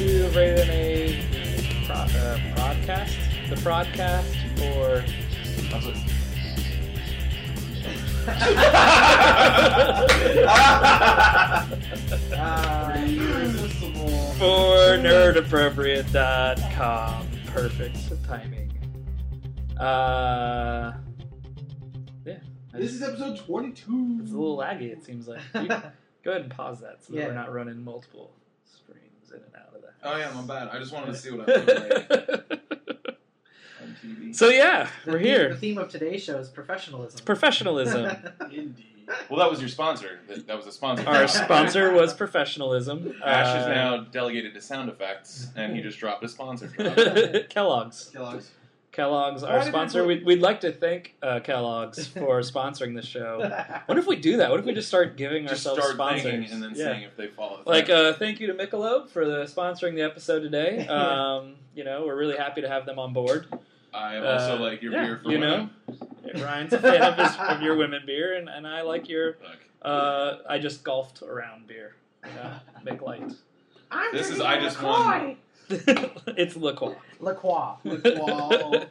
to Raven A podcast. The podcast for. Irresistible. For nerdappropriate.com. Perfect timing. Yeah. This is episode 22. It's a little laggy, it seems like. You, go ahead and pause that so that Yeah. we're not running multiple streams in and out of that. Oh yeah, my bad. I just wanted to see what I look like on TV. So yeah, The we're theme- here. The theme of today's show is professionalism. Professionalism. Indeed. Well, that was your sponsor. That was a sponsor. Our sponsor was professionalism. Ash is now delegated to sound effects, and he just dropped a sponsor drop. Kellogg's. Kellogg's. Kellogg's, Why our did they sponsor. put- We'd like to thank Kellogg's for sponsoring this show. What if we do that? What if we just start giving Just ourselves start sponsors? thinking and then Yeah. seeing if they follow. Like, thank you to Michelob for sponsoring the episode today. We're really happy to have them on board. I also like your beer for women. Ryan's a fan of your women beer, and I like your. Look, I just golfed around beer. Make light. This is I just won. It's La Croix. La Croix. LaCroix.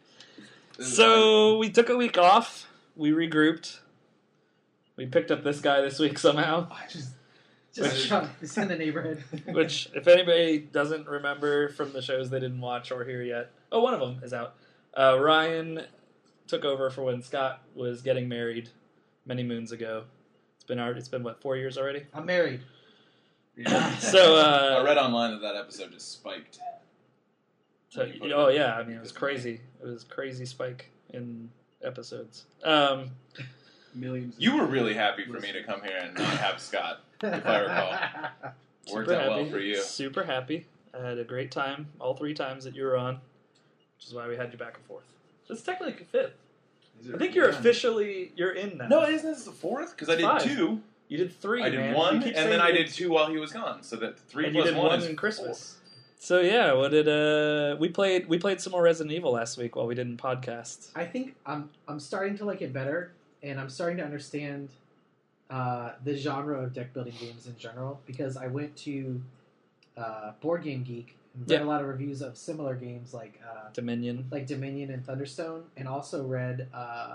So we took a week off. We regrouped. We picked up this guy this week somehow. Just Sean, he's in the neighborhood. Which, if anybody doesn't remember from the shows they didn't watch or hear yet, one of them is out. Ryan took over for when Scott was getting married many moons ago. It's been what, 4 years already? I'm married. Yeah. So I read online that episode just spiked. oh yeah, I mean it was crazy. It was a crazy spike in episodes. Millions. You were really happy for me to come here and not have Scott, if I recall. Worked Super out well happy. for you. Super happy. I had a great time all 3 times that you were on, which is why we had you back and forth. It's technically 5th. I think you're you're in now. No, isn't this the 4th? Because I did 5. 2. You did 3. I did man. 1, You and keep then saying I you did 2 while he was gone. So that 3 and plus you did 1 one is in Christmas. So yeah, what did we played some more Resident Evil last week while we didn't podcast. I think I'm starting to like it better, and I'm starting to understand the genre of deck building games in general, because I went to Board Game Geek and read a lot of reviews of similar games like Dominion. Dominion and Thunderstone, and also read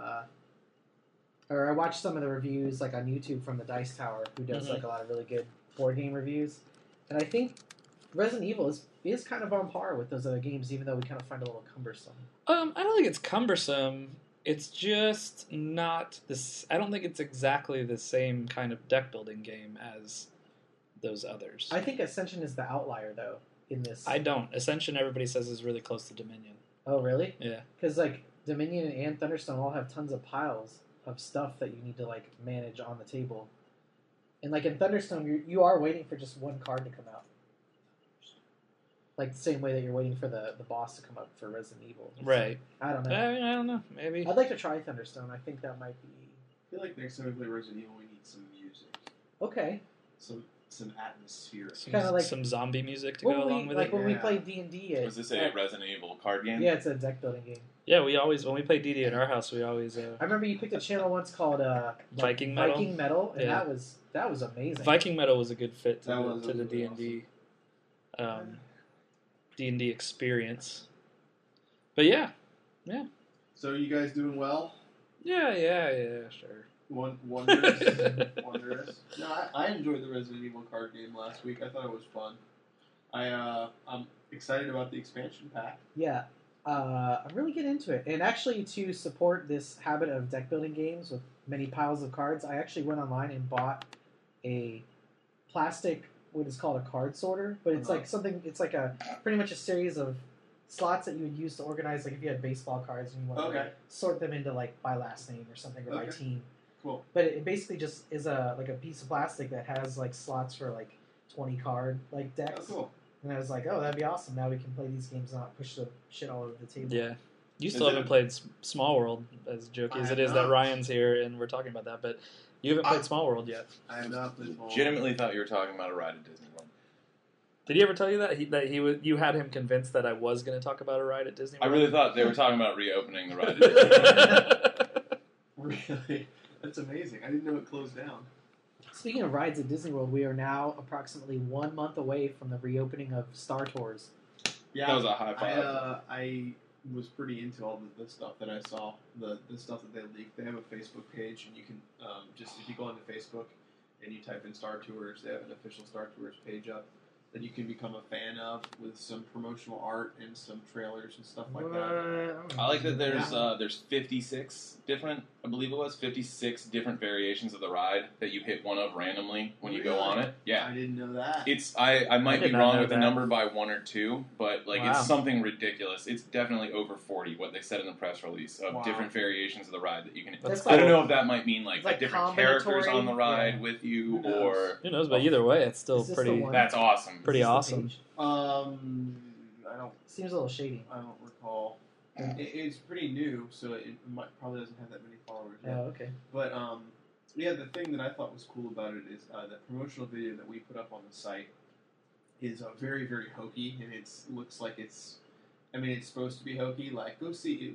or I watched some of the reviews like on YouTube from the Dice Tower, who does like a lot of really good board game reviews, and I think Resident Evil is kind of on par with those other games, even though we kind of find it a little cumbersome. I don't think it's cumbersome. It's just not this. I don't think it's exactly the same kind of deck building game as those others. I think Ascension is the outlier, though, in this. I don't. Ascension, everybody says, is really close to Dominion. Oh, really? Yeah. Because, like, Dominion and Thunderstone all have tons of piles of stuff that you need to, like, manage on the table. And, like, in Thunderstone, you are waiting for just one card to come out. Like, the same way that you're waiting for the boss to come up for Resident Evil. Right. I don't know. I don't know. Maybe. I'd like to try Thunderstone. I think that might be... I feel like next time we play Resident Evil, we need some music. Okay. Some atmosphere. Kinda like- some zombie music to When go we, along with like, it. when we Yeah. played D&D... Was this a Resident Evil card game? Yeah, it's a deck building game. Yeah, we always, when we play DD at our house, we always... I remember you picked a channel once called Viking Metal. Viking Metal, and Yeah. that was amazing. Viking Metal was a good fit to That the, was to the really D&D D&D experience. But yeah. So you guys doing well? Yeah, sure. Wondrous. Wondrous. No, I enjoyed the Resident Evil card game last week. I thought it was fun. I'm excited about the expansion pack. Yeah, I'm really getting into it. And actually, to support this habit of deck building games with many piles of cards, I actually went online and bought a plastic, what is called a card sorter. But it's like something, it's like a pretty much a series of slots that you would use to organize, like if you had baseball cards and you want to Okay. like, sort them into like by last name or something, or by Okay. team. Cool. But it basically just is a piece of plastic that has like slots for like 20 card like Oh, decks. cool. And I was like, oh, that'd be awesome. Now we can play these games and not push the shit all over the table. Yeah. You Is still it- haven't played Small World, as jokey I as have it is that not. Ryan's here and we're talking about that, but you haven't played Small World yet. I have not played Small World. Legitimately thought you were talking about a ride at Disney World. Did he ever tell you that you had him convinced that I was going to talk about a ride at Disney I World? really thought they were talking about reopening the ride at Disney World. Really? That's amazing. I didn't know it closed down. Speaking of rides at Disney World, we are now approximately 1 month away from the reopening of Star Tours. Yeah, That was a high five. I was pretty into all the stuff that I saw, the stuff that they leaked. They have a Facebook page, and you can just, if you go onto Facebook and you type in Star Tours, they have an official Star Tours page up that you can become a fan of with some promotional art and some trailers and stuff like that. I like that there's 56 different, I believe it was 56 different variations of the ride that you hit one of randomly when you go on it. Yeah. I didn't know that. It's I might I did be not wrong know with the that. number by 1 or 2, but like Wow. it's something ridiculous. It's definitely over 40 what they said in the press release of Wow. different variations of the ride that you can. That's I don't cool. know if that might mean like, It's like different characters on the combinatory, ride yeah. with you Who knows? or Who knows? But either way, it's still Is this pretty. the one? that's awesome. Pretty Is this the awesome. page? I don't Seems a little shady. recall. It's pretty new, so it probably doesn't have that many followers Oh, yet. okay. But yeah, the thing that I thought was cool about it is that promotional video that we put up on the site is very, very hokey, and it looks like it's supposed to be hokey. Like go see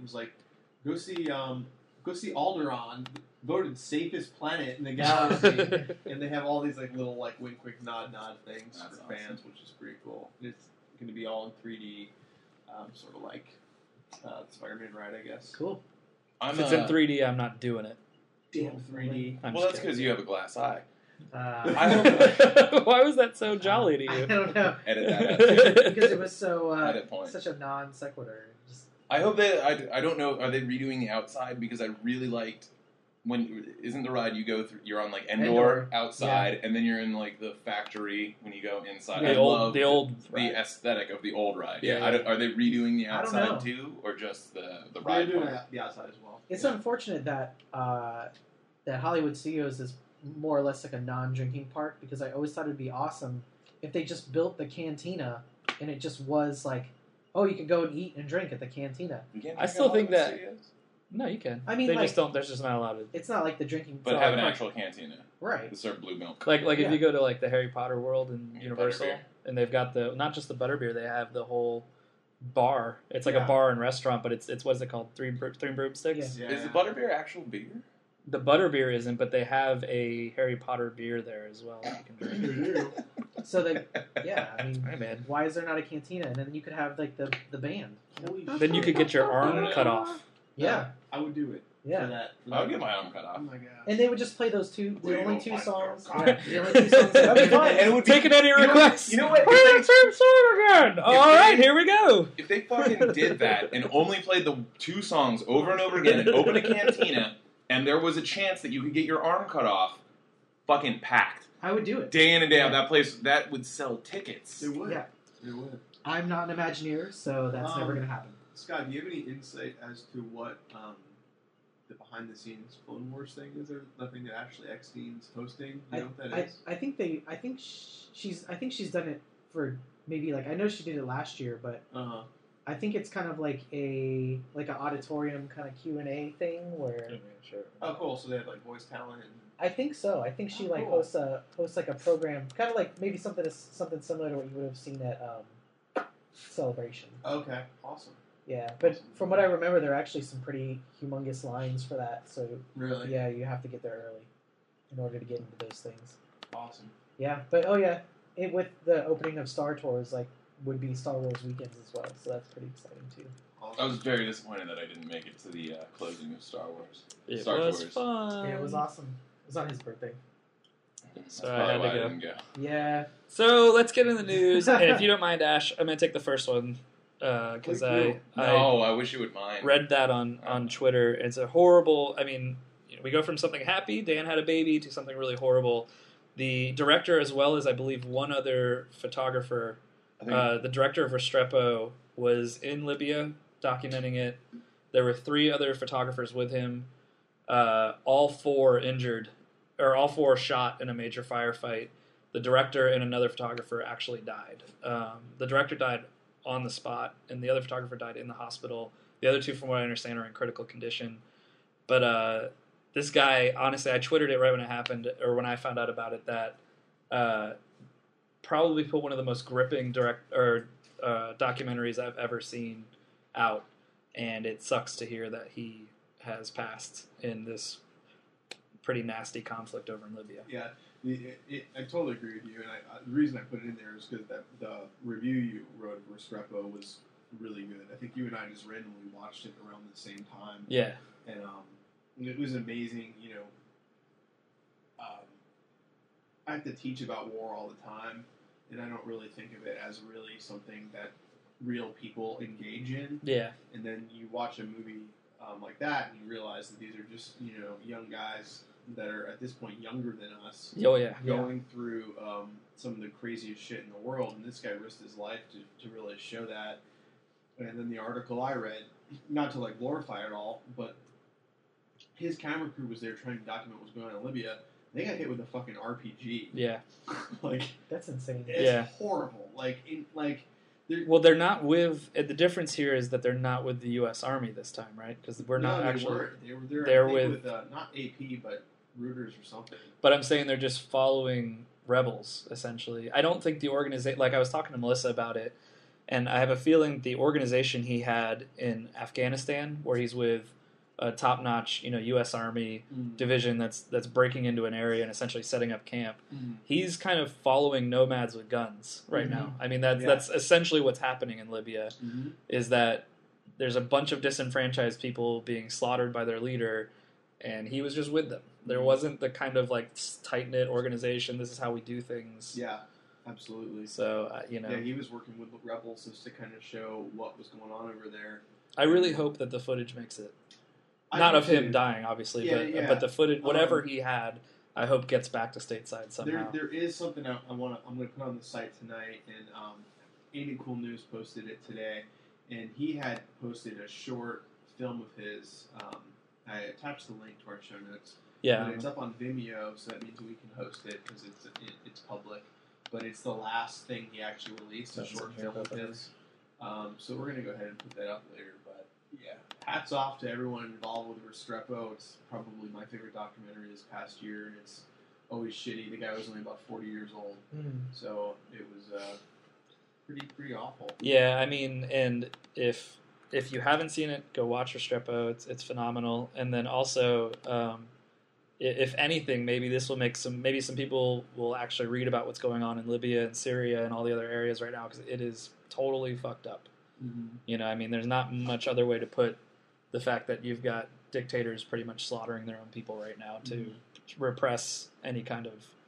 Alderaan, voted safest planet in the galaxy, and they have all these like little like wink, nod things That's for awesome. fans, which is pretty cool. And it's going to be all in 3D, sort of like the Spider-Man ride, I guess. Cool. I'm If it's in 3D, I'm not doing it. Damn 3D. I'm well, just that's because you have a glass eye. I kidding. Why was that so jolly to you? don't know. Edit that out too. Because it was so Edit point. such a non sequitur. Just I hope that I don't know. Are they redoing the outside? Because I really liked when isn't the ride you go through? You're on like Endor, Endor, outside, and then you're in like the factory when you go inside. The I old- love the old the ride. aesthetic of the old ride. Yeah, Yeah, I don't- are they redoing the I don't outside know. too, or just the They're ride doing part? the outside as well. it's Yeah. unfortunate that that Hollywood Studios is more or less like a non-drinking park, because I always thought it'd be awesome if they just built the cantina and it just was like, oh, you could go and eat and drink at the cantina. You can't I drink still at think Hollywood that- Studios? No, you can. I mean, they like- just don't. There's just not allowed to. It's not like the drinking, But it's have not an like- actual cantina right. to serve blue milk. Like if Yeah. you go to like the Harry Potter world in Yeah, Universal, butterbeer. and they've got the not just the butterbeer, they have the whole bar. It's like Yeah. a bar and restaurant, but it's what is it called? Three broomsticks. Yeah. Is the butterbeer actual beer? The butterbeer isn't, but they have a Harry Potter beer there as well that you can drink. So they, yeah, I mean, Hey man, why is there not a cantina? And then you could have like the band. Holy then you could get your arm cut off. Yeah, I would do it. yeah. For that. I would get my arm cut Oh off. my god. And they would just play those two, We the only don't two want songs. your Yeah, the only two songs. That'd be fun. And it would be- Taking any you know what- requests. you know what? Play the same song again. All they- right, here we go. If they fucking did that and only played the two songs over and over again and opened a cantina and there was a chance that you could get your arm cut off, fucking packed. I would do it. Day in and day out, Yeah. that place, that would sell tickets. It would. Yeah. It would. I'm not an Imagineer, so that's never going to happen. Scott, do you have any insight as to what the behind-the-scenes Clone Wars thing is? There nothing that Ashley Eckstein's hosting. You know what that is? I think she's done it for maybe like, I know she did it last year, but Uh-huh. I think it's kind of like an auditorium kind of Q&A thing where Oh, cool. So they have like voice talent and I think so. I think she Oh, like cool. hosts like a program, kind of like maybe something similar to what you would have seen at Celebration. okay, awesome. Yeah, but from what I remember, there are actually some pretty humongous lines for that. So Really? yeah, you have to get there early in order to get into those things. Awesome. Yeah, but oh yeah, with the opening of Star Tours, like would be Star Wars weekends as well. So that's pretty exciting too. I was very disappointed that I didn't make it to the closing of Star Wars. It Star was Tours. fun. Yeah, it was awesome. It was on his birthday. That's So I probably had to why go. didn't go. Yeah. So let's get in the news, and if you don't mind, Ash, I'm gonna take the first one because Please do. I wish you would mind. read that on Twitter. It's a horrible. I mean, we go from something happy, Dan had a baby, to something really horrible. The director, as well as I believe one other photographer, I think- the director of Restrepo, was in Libya documenting it. There were 3 other photographers with him. All 4 injured, or all 4 shot in a major firefight. The director and another photographer actually died. The director died on the spot, and the other photographer died in the hospital. The other 2, from what I understand, are in critical condition. But this guy, honestly, I Twittered it right when it happened, or when I found out about it, that probably put one of the most gripping documentaries I've ever seen out, and it sucks to hear that he has passed in this pretty nasty conflict over in Libya. Yeah. I totally agree with you, and the reason I put it in there is because the review you wrote of Restrepo was really good. I think you and I just randomly watched it around the same time. Yeah. And it was amazing. I have to teach about war all the time, and I don't really think of it as really something that real people engage in. Yeah. And then you watch a movie like that, and you realize that these are just young guys that are at this point younger than us. Oh yeah. Going through some of the craziest shit in the world, and this guy risked his life to really show that. And then the article I read, not to like glorify it all, but his camera crew was there trying to document what was going on in Libya. They got hit with a fucking RPG. Yeah. Like That's insane. it's horrible. Well, they're not with. The difference here is that they're not with the U.S. Army this time, right? Because we're not they actually. weren't. They were they're I think, with not AP, but Reuters or something. But I'm saying they're just following rebels, essentially. I don't think the organization... Like, I was talking to Melissa about it, and I have a feeling the organization he had in Afghanistan, where he's with a top-notch, U.S. Army division that's breaking into an area and essentially setting up camp, he's kind of following nomads with guns right now. I mean, that's essentially what's happening in Libya, is that there's a bunch of disenfranchised people being slaughtered by their leader, and he was just with them. There wasn't the kind of like tight-knit organization, this is how we do things. Yeah, absolutely. So, Yeah, he was working with rebels just to kind of show what was going on over there. I really hope that the footage makes it. Not of him dying, obviously, but the footage, whatever he had, I hope gets back to stateside somehow. There is something I'm going to put on the site tonight, and Ain't Cool News posted it today, and he had posted a short film of his. I attached the link to our show notes. Yeah, but it's up on Vimeo, so that means we can host it because it's public. But it's the last thing he actually released, a short film of his. So we're going to go ahead and put that up later. But yeah, hats off to everyone involved with Restrepo. It's probably my favorite documentary this past year, and it's always shitty. The guy was only about 40 years old, so it was pretty awful. Yeah, I mean, and if you haven't seen it, go watch Restrepo. It's phenomenal. And then also, if anything, maybe this will make some people will actually read about what's going on in Libya and Syria and all the other areas right now, because it is totally fucked up. I mean, there's not much other way to put the fact that you've got dictators pretty much slaughtering their own people right now to repress any kind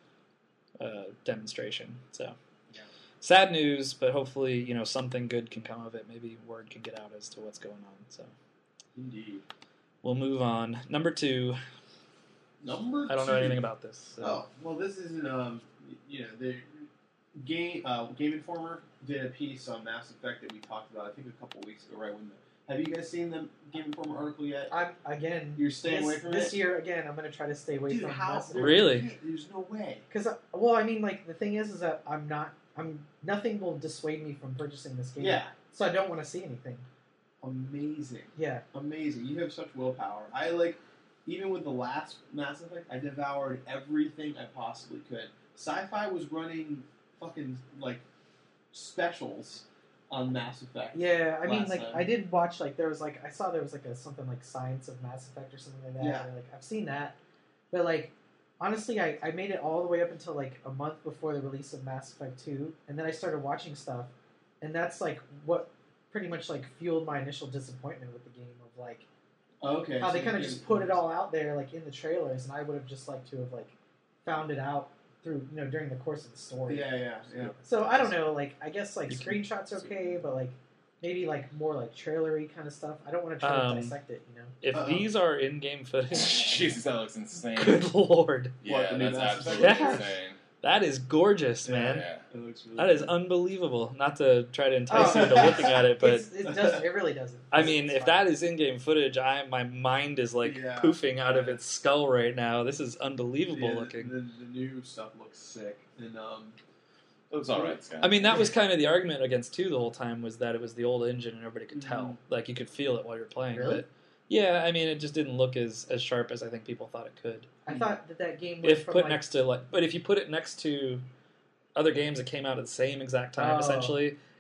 of demonstration. So, sad news, but hopefully, something good can come of it. Maybe word can get out as to what's going on. So, indeed, we'll move on. Number 2. I don't know anything about this. So. Oh, well, this isn't. The Game Informer did a piece on Mass Effect that we talked about, I think, a couple weeks ago. Right when have you guys seen the Game Informer article yet? You're staying away from this year. Again, I'm going to try to stay away from Mass Effect. Really? There's no way. Because the thing is that nothing will dissuade me from purchasing this game. Yeah. So I don't want to see anything. Amazing. Yeah. Amazing. You have such willpower. Even with the last Mass Effect, I devoured everything I possibly could. Sci-Fi was running fucking, specials on Mass Effect. Yeah, I mean, time. I did watch, I saw there was, something like Science of Mass Effect or something like that. Yeah. And, I've seen that. But, honestly, I made it all the way up until, a month before the release of Mass Effect 2. And then I started watching stuff. And that's, what pretty much, fueled my initial disappointment with the game of, okay, how they kind of just put it all out there, in the trailers, and I would have just liked to have, found it out through, during the course of the story. Yeah. So, I don't know, I guess, screenshots okay, but, maybe, more, trailery kind of stuff. I don't want to try to dissect it, If these are in-game footage... Jesus, that looks insane. Good lord. Yeah, that's absolutely Yeah. insane. That is gorgeous, man. Yeah. It looks really That is good. unbelievable. Not to try to entice you into looking at it, but... It really doesn't. I mean, if fine. that is in-game footage, my mind is poofing out of its skull right now. This is unbelievable looking. The new stuff looks sick, and It looks alright, Scott. I mean, that was kind of the argument against 2 the whole time, was that it was the old engine and everybody could tell. You could feel it while you're playing. Really? But yeah, I mean, it just didn't look as sharp as I think people thought it could. I thought that game was If put next to but if you put it next to other games that came out at the same exact time, essentially,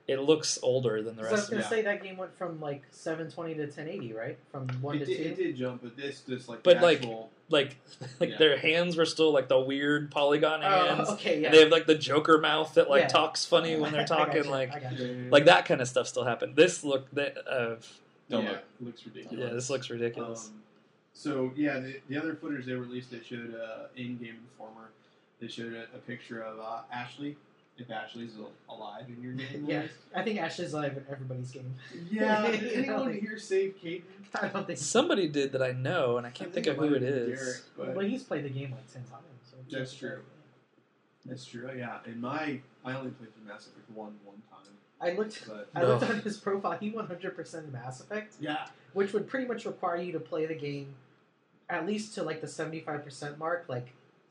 it looks older than the So I was rest of gonna it. say that game went from like 720 to 1080, right? From 1 to 2. It did jump, but this just like But, the like, actual. Like Yeah. their hands were still like the weird polygon hands. Oh, okay, yeah. And they have like the Joker mouth that like Yeah. talks funny when they're I talking. gotcha, Like I gotcha. like that kind of stuff still happened. This look that Don't yeah, look. it looks ridiculous. yeah, this looks ridiculous. So yeah, the other footage they released, they showed in-game Informer. They showed a picture of Ashley. If Ashley's alive in your game, Yeah, I think Ashley's alive in everybody's game. Yeah. Did You know, anyone like- here save Caden? I don't think. Somebody did that I know, and I can't think of who it is. Well, he's played the game like 10 times. So That's true. That's true. Yeah, and I only played through Mass Effect 1 time, I looked. but I looked on his profile. He 100% Mass Effect, yeah, which would pretty much require you to play the game at least to like the 75% mark, like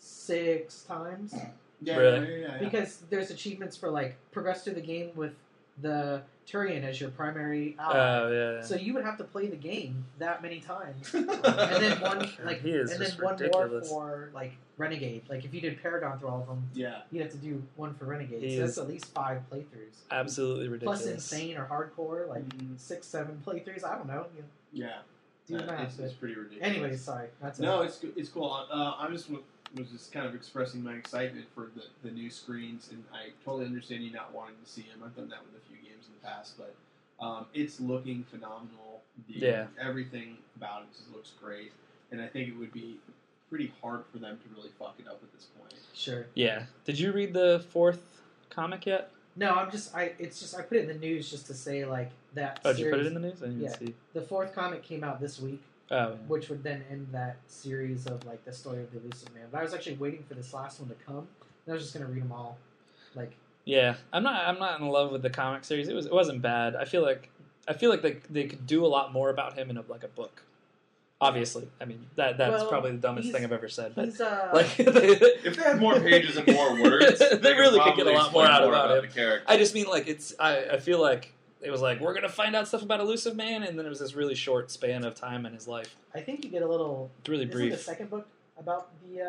6 times. yeah, Really? yeah. Because there's achievements for like progress through the game with the Turian as your primary ally. Oh yeah. So you would have to play the game that many times, and then one like, He is and then just one ridiculous. more for like Renegade. Like if you did Paragon through all of them, Yeah. you'd have to do one for Renegade. He So that's is at least 5 playthroughs. Absolutely ridiculous. Plus insane or hardcore, like Mhm. 6, 7 playthroughs. I don't know. You Yeah. do the math. It's but- pretty ridiculous. Anyways, sorry. That's No, it. it's cool. I just was just kind of expressing my excitement for the new screens, and I totally understand you not wanting to see them. I've done that with a few games in the past, but it's looking phenomenal. Yeah. Everything about it just looks great, and I think it would be pretty hard for them to really fuck it up at this point. Sure. Yeah. Did you read the 4th comic yet? No, I put it in the news just to say like that. Oh, did you put it series- in the news? I didn't Yeah. see. The 4th comic came out this week, Oh, yeah. which would then end that series of like the story of the Elusive Man. But I was actually waiting for this last one to come, and I was just gonna read them all. Like, Yeah, I'm not in love with the comic series. It wasn't bad. I feel like they could do a lot more about him in a book. Obviously, I mean that's Well, probably the dumbest he's- thing I've ever said. But he's like, If they had more pages and more words, They really could get a probably lot more explain out about him. the character. I just mean like it's. I feel like it was like we're gonna find out stuff about Elusive Man, and then it was this really short span of time in his life. I think you get a little. It's really Isn't the brief. second book about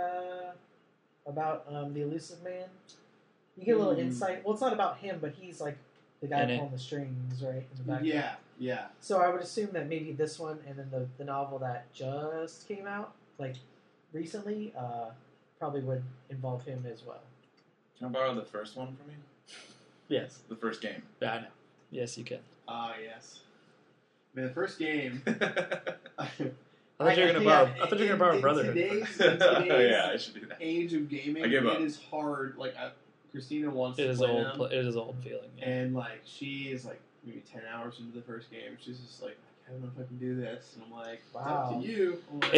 the Elusive Man? You get a little insight. Well, it's not about him, but he's like the guy In it. pulling the strings, right? In the back. Yeah. So I would assume that maybe this one and then the novel that just came out, like recently, probably would involve him as well. Can I borrow the first one from you? Yes, The first game. yeah, I know. Yes, you can. Yes. Man, the first game. I thought you were gonna borrow Brotherhood. In today's Yeah, I should do that. age of gaming, I give up. it is hard. Like Christina wants It to is play old. them, It is old feeling. Yeah. and like she is like maybe 10 hours into the first game. She's just like, I don't know if I can do this, and I'm like, it's Wow. up to you. I'm like,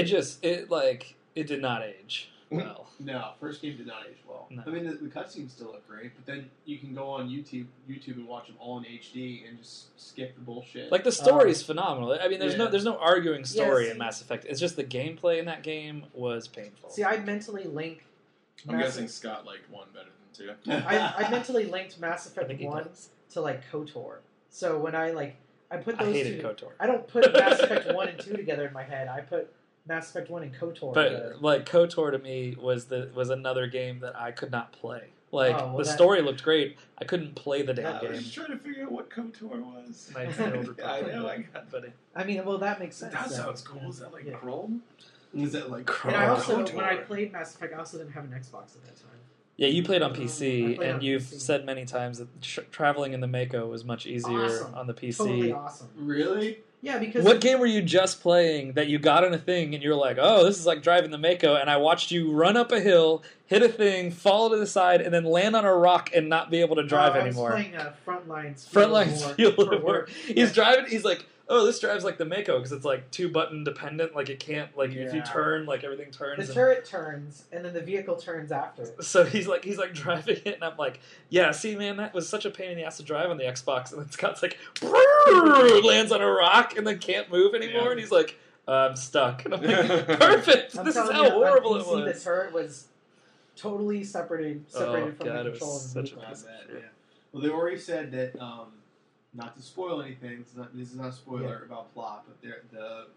It did not age well. no, first game did not age well. No. I mean, the cutscenes still look great, but then you can go on YouTube and watch them all in HD and just skip the bullshit. Like the story is phenomenal. I mean, there's Yeah. no arguing story Yeah, in see- Mass Effect. It's just the gameplay in that game was painful. See, I mentally link. I'm Mass- guessing Scott liked one better than two. I mentally linked Mass I Effect think he 1 does. to like KOTOR. So when I put I those hated two. KOTOR. I don't put Mass Effect 1 and 2 together in my head. I put Mass Effect 1 and KOTOR together. But like KOTOR to me was another game that I could not play. Like Oh, well, the that- story looked great. I couldn't play the damn I game. was just trying to figure out what KOTOR was. Nice and Old I Republic. know, I got Buddy. I mean, well, that makes sense. That then. sounds cool. Is that like Yeah. Chrome? is that like And I also, KOTOR. when I played Mass Effect, I also didn't have an Xbox at that time. Yeah, you played on I PC, played and on you've PC. said many times that traveling in the Mako was much easier Awesome. on the PC. Totally awesome. really? Yeah, because What game were you just playing that you got on a thing and you were like, oh, this is like driving the Mako, and I watched you run up a hill, hit a thing, fall to the side, and then land on a rock and not be able to drive anymore? I was playing Frontlines. Frontlines Field for of War. He's driving, he's like, oh, this drives like the Mako because it's like 2-button dependent. Like it can't, like if you Yeah. turn, like everything turns. The and- turret turns, and then the vehicle turns after it. So he's like driving it, and I'm like, yeah, see, man, that was such a pain in the ass to drive on the Xbox. And then Scott's like, lands on a rock and then can't move anymore, Yeah. and he's like, I'm stuck. And I'm like, perfect. I'm This is telling how you, horrible on it PC, was. The turret was totally separated Oh, from God, the it was control of the such a vehicle. piece of shit. Well, they already said that, not to spoil anything, this is not a spoiler about plot, but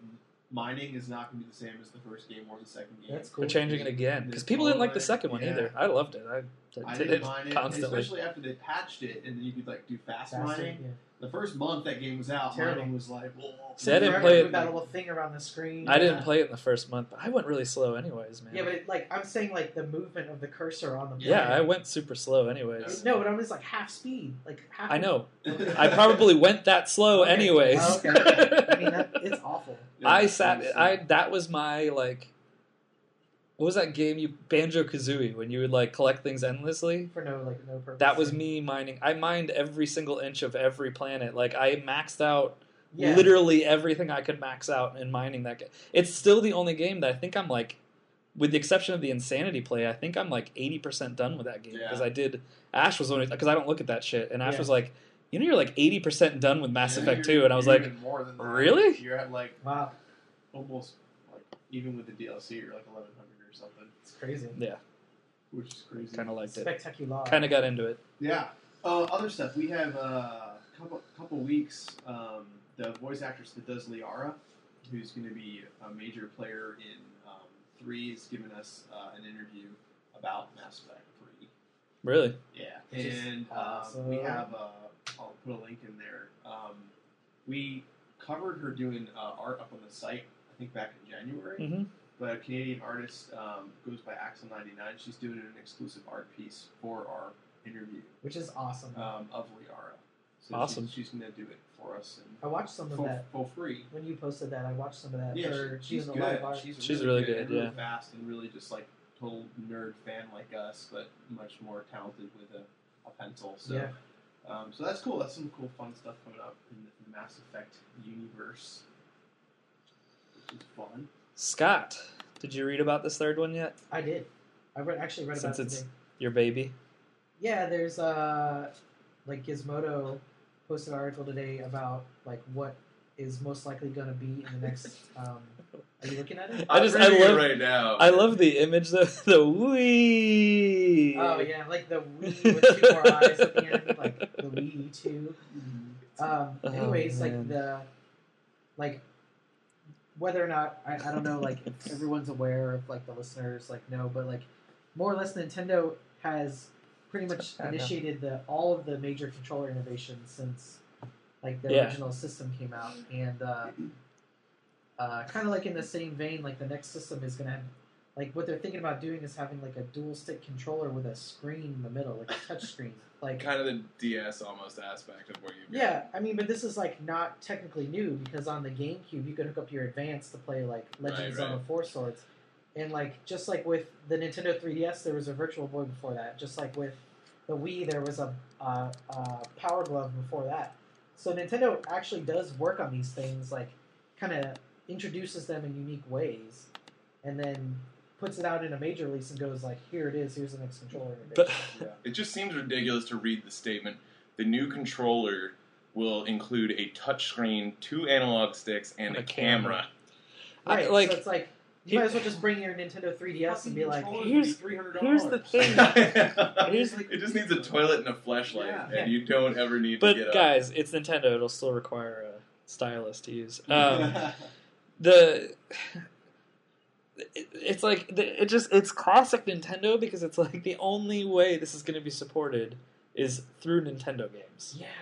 mining is not going to be the same as the first game or the second game. That's cool. They're changing it again because people didn't like the second one Yeah. either. I loved it. I did didn't mind it, constantly. especially after they patched it, and then you could like do fast Faster, mining. yeah. The first month that game was out, Terrible. mining was like, whoa. See, I didn't Forever play it- with that little thing around the screen. I didn't Yeah. play it in the first month, but I went really slow anyways, man. Yeah, but I'm saying like the movement of the cursor on the Yeah, planet. I went super slow anyways. No, but I'm just like half speed, like half. I know. I probably went that slow Okay. anyways. Oh, okay. I mean, it's awful. I that was my like. What was that game? Banjo-Kazooie, when you would like collect things endlessly. For no purpose. That was me mining. I mined every single inch of every planet. Like I maxed out Yeah. literally everything I could max out in mining that game. It's still the only game that I think I'm like, with the exception of the Insanity play, I think I'm like 80% done with that game Yeah. because I did. Ash was only because I don't look at that shit, and Ash Yeah. was like, you're like 80% done with Mass Effect you're- 2, and I was you're like, even more than that. really? You're at like Wow, almost like even with the DLC, you're like 1100 or something, it's crazy. yeah, which is crazy. kind of liked it. Spectacular. Kind of got into it. Yeah. Other stuff. We have a couple weeks. The voice actress that does Liara, who's going to be a major player in 3, is giving us an interview about Mass Effect 3. Really? Yeah, Which is and awesome. we have. I'll put a link in there. We covered her doing art up on the site. I think back in January. Mm-hmm. But a Canadian artist goes by Axel99. She's doing an exclusive art piece for our interview Which is awesome. of Liara. So Awesome. She's going to do it for us and I watched some of that for free. when you posted that. I watched some of that. Yeah, for she's doing good. the live art. She's really good, and really yeah. fast and really just like total nerd fan like us, but much more talented with a pencil. So, Yeah. So that's cool. That's some cool, fun stuff coming up in the Mass Effect universe, which is fun. Scott, did you read about this third one yet? I did. Actually read about Since it it's today. your baby. Yeah, there's like Gizmodo posted an article today about like what is most likely going to be in the next. Are you looking at it? I I'm just- reading I love- it right now. I love the image, the wee. Oh yeah, like the Wii with 2 more eyes at the end, like the Wii 2. Anyways, Oh, man. like whether or not I don't know, like if everyone's aware of like the listeners like know, but like more or less Nintendo has pretty much I know. initiated all of the major controller innovations since like the Yeah. original system came out, and kind of like in the same vein, like the next system is gonna have, like what they're thinking about doing is having like a dual stick controller with a screen in the middle, like a touch screen, like Kind of the DS almost aspect of what you've yeah, I mean, but this is like not technically new because on the GameCube you could hook up your Advance to play like Legends Right, of right. the Four Swords, and like just like with the Nintendo 3DS, there was a Virtual Boy before that. Just like with the Wii, there was a Power Glove before that. So Nintendo actually does work on these things, like kind of introduces them in unique ways, and then puts it out in a major release and goes like, here it is, here's the next controller. But It just seems ridiculous to read the statement. The new controller will include a touchscreen, 2 analog sticks, and a camera. Right, like so it's like you might as well just bring your Nintendo 3DS and be like, here's the thing. Here's it just needs a toilet and a flashlight, Yeah. and you don't ever need to But get up. guys, it's Nintendo. It'll still require a stylus to use. It's like it's classic Nintendo because it's like the only way this is going to be supported is through Nintendo games. yeah.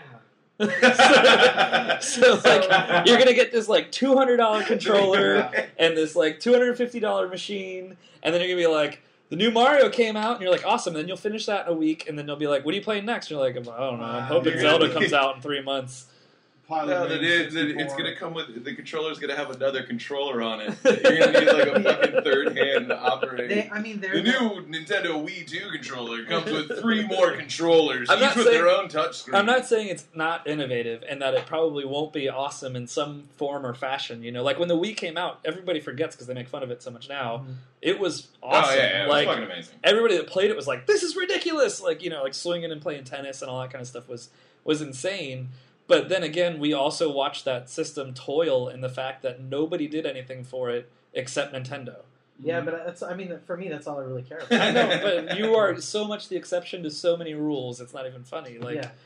So like you're gonna get this like $200 controller and this like $250 machine, and then you're gonna be like, the new Mario came out, and you're like, awesome. And then you'll finish that in a week, and then they'll be like, what are you playing next? And you're like, I don't know. I'm hoping You're Zelda gonna- comes out in 3 months. No, it's going to come with the controller's going to have another controller on it. You're going to need like a fucking third hand to operate. They're The new Nintendo Wii 2 controller comes with 3 more controllers, I'm each not with saying- their own touchscreen. I'm not saying it's not innovative and that it probably won't be awesome in some form or fashion. You know, like when the Wii came out, everybody forgets because they make fun of it so much now. Mhm. It was awesome. Oh yeah, it was like fucking amazing. everybody that played it was like, this is ridiculous. Like, you know, like swinging and playing tennis and all that kind of stuff was insane. But then again, we also watched that system toil in the fact that nobody did anything for it except Nintendo. Yeah, but for me, that's all I really care about. I know, but you are so much the exception to so many rules. It's not even funny. Like, yeah.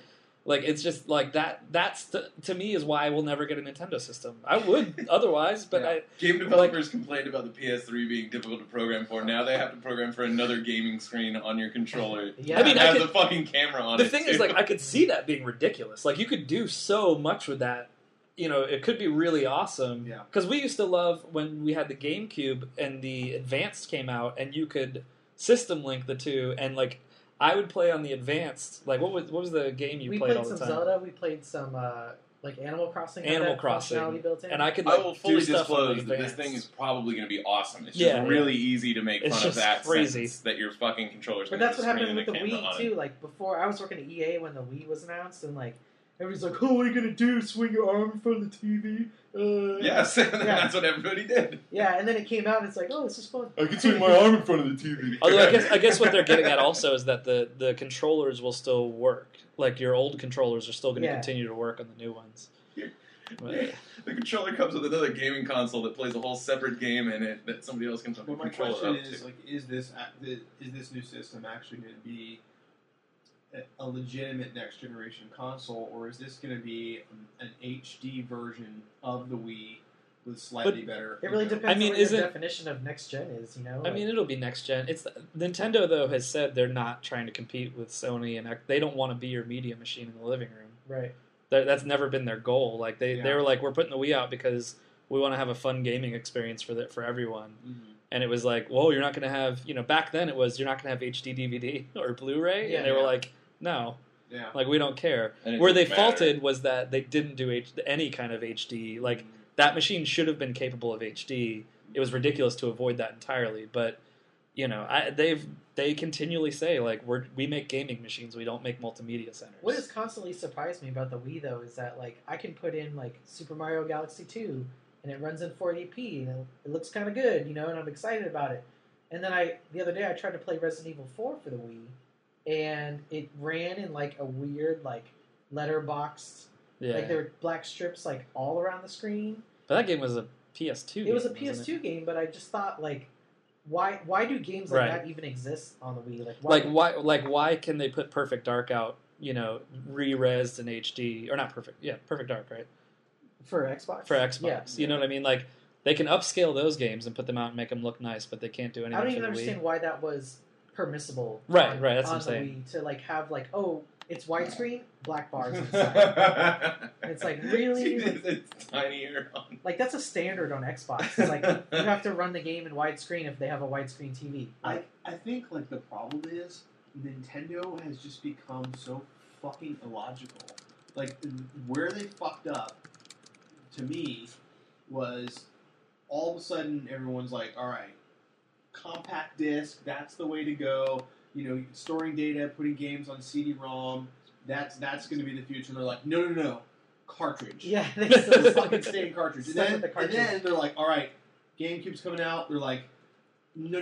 Like, it's just like that. To me is why I will never get a Nintendo system. I would otherwise, but Yeah. Game developers complained about the PS3 being difficult to program for. Now they have to program for another gaming screen on your controller. Yeah. I mean, It has I a fucking camera on the it. thing too. is, like, I could see that being ridiculous. Like, you could do so much with that. You know, it could be really awesome. Yeah. Because we used to love when we had the GameCube and the Advanced came out, and you could system link the two, and like I would play on the Advanced. Like, what was the game you we played played all the some time? Zelda. We played some like Animal Crossing. had Animal that Crossing. functionality built in. And I could I like, will fully do stuff on the disclose that this Advanced. thing is probably going to be awesome. It's Yeah, just really easy to make It's fun of just that crazy. sentence that your fucking controller's But going that's to what screen happened with and the a camera Wii on it. too. Like before, I was working at EA when the Wii was announced, and like everybody's like, "Oh, what are you gonna do? Swing your arm in front of the TV?" Yes, that's what everybody did. Yeah, and then it came out, and it's like, "Oh, this is fun." I can swing my arm in front of the TV. Although I guess what they're getting at also is that the controllers will still work. Like your old controllers are still going to Yeah. continue to work on the new ones. But- The controller comes with another gaming console that plays a whole separate game in it that somebody else can hook the But my controller question up is, to. like, is this new system actually going to be a legitimate next generation console, or is this going to be an HD version of the Wii with slightly better? It really you know, depends I mean, on what your isn't- definition of next gen is. You know, I mean, it'll be next gen. It's Nintendo though has said they're not trying to compete with Sony, and they don't want to be your media machine in the living room. right? That's never been their goal. Like they Yeah. were like, we're putting the Wii out because we want to have a fun gaming experience for everyone. Mhm. And it was like, well, you're not going to have, back then it was you're not going to have HD DVD or Blu-ray, Yeah, and they were yeah. like, no, Yeah. like we don't care. And it Where they didn't matter. faulted was that they didn't do any kind of HD. Like that machine should have been capable of HD. It was ridiculous to avoid that entirely, but they continually say like we make gaming machines, we don't make multimedia centers. What has constantly surprised me about the Wii though is that like I can put in like Super Mario Galaxy 2 and it runs in 480p and it looks kind of good, and I'm excited about it. And then the other day I tried to play Resident Evil 4 for the Wii, and it ran in like a weird like letterboxed, Yeah, like there were black strips like all around the screen. but that game was a PS2. It was a game, wasn't PS2 game, but I just thought like, why do games like Right. that even exist on the Wii? Why can they put Perfect Dark out? Re-resed in HD or not perfect? Yeah, Perfect Dark, right? for Xbox? For Xbox, Yeah. you know what I mean? Like they can upscale those games and put them out and make them look nice, but they can't do anything. I don't for even the understand Wii. why that was permissible. Right, on, right, that's on what I'm the saying. Wii to like have like, oh, it's widescreen, black bars inside. It's like, really? It's tinier. Like that's a standard on Xbox. It's like you have to run the game in widescreen if they have a widescreen TV. I think like the problem is Nintendo has just become so fucking illogical. Like where they fucked up to me was all of a sudden everyone's like, all right, compact disc, that's the way to go. Storing data, putting games on CD-ROM, that's going to be the future. And they're like, no, cartridge. Yeah, they It's still a fucking staying cartridge. And Stuck then, with the cartridge. and then they're like, all right, GameCube's coming out. They're like, no.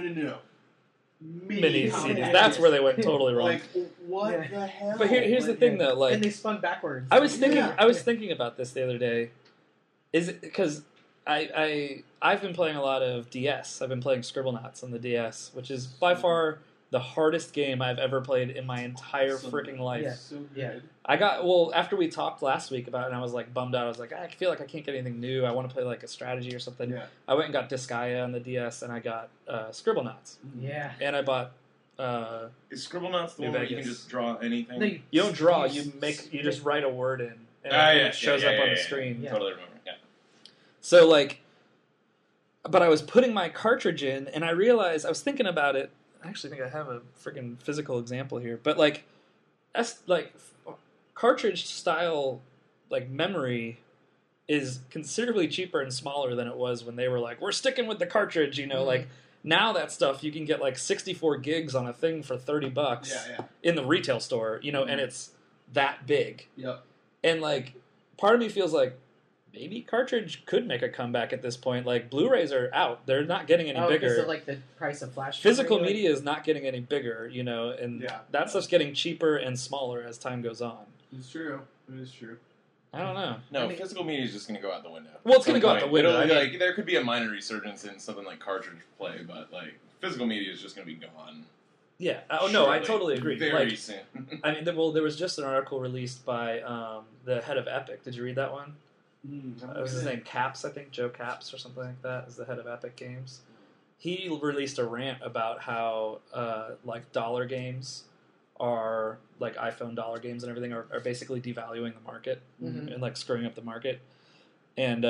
Mini Yeah. CDs. Yeah. That's where they went totally wrong. Like, what Yeah. the hell? But here's the Like, thing, though. Like and they spun backwards. I was thinking, Yeah. I was thinking about this the other day. Is it because I've been playing a lot of DS. I've been playing Scribblenauts on the DS, which is by far the hardest game I've ever played in my entire So freaking good. life. Yeah. So Yeah. good. After we talked last week about it, and I was like bummed out. I was like, I feel like I can't get anything new. I want to play like a strategy or something. Yeah. I went and got Disgaea on the DS, and I got Scribblenauts, Yeah. and I bought. Is Scribblenauts the New one where you can Vegas. just draw anything? No, You don't draw. You just write a word in, and it shows up on the screen. Yeah. Totally remember. Yeah. So but I was putting my cartridge in, and I realized I was thinking about it. I actually think I have a freaking physical example here, but that's cartridge style memory is considerably cheaper and smaller than it was when they were like, we're sticking with the cartridge. Mhm. Now that stuff you can get 64 gigs on a thing for $30 Yeah. in the retail store, and it's that big. Yep. And part of me feels like maybe cartridge could make a comeback at this point. Blu-rays are out; they're not getting any Because bigger. of like the price of flash. Physical memory, media is not getting any bigger, and Yeah. that stuff's getting cheaper and smaller as time goes on. It's true. It is true. I don't know. No, I mean- physical media is just going to go out the window. Well, it's At gonna some go out the point. window. It'll, I mean- there could be a minor resurgence in something like cartridge play, but physical media is just going to be gone. Yeah. Oh no, I Shortly. totally agree. Very Like, soon. I mean, there was just an article released by the head of Epic. Did you read that one? Was his name Caps? I think Joe Caps or something like that is the head of Epic Games. He released a rant about how like dollar games are like iPhone dollar games and everything are basically devaluing the market Mhm. and like screwing up the market. And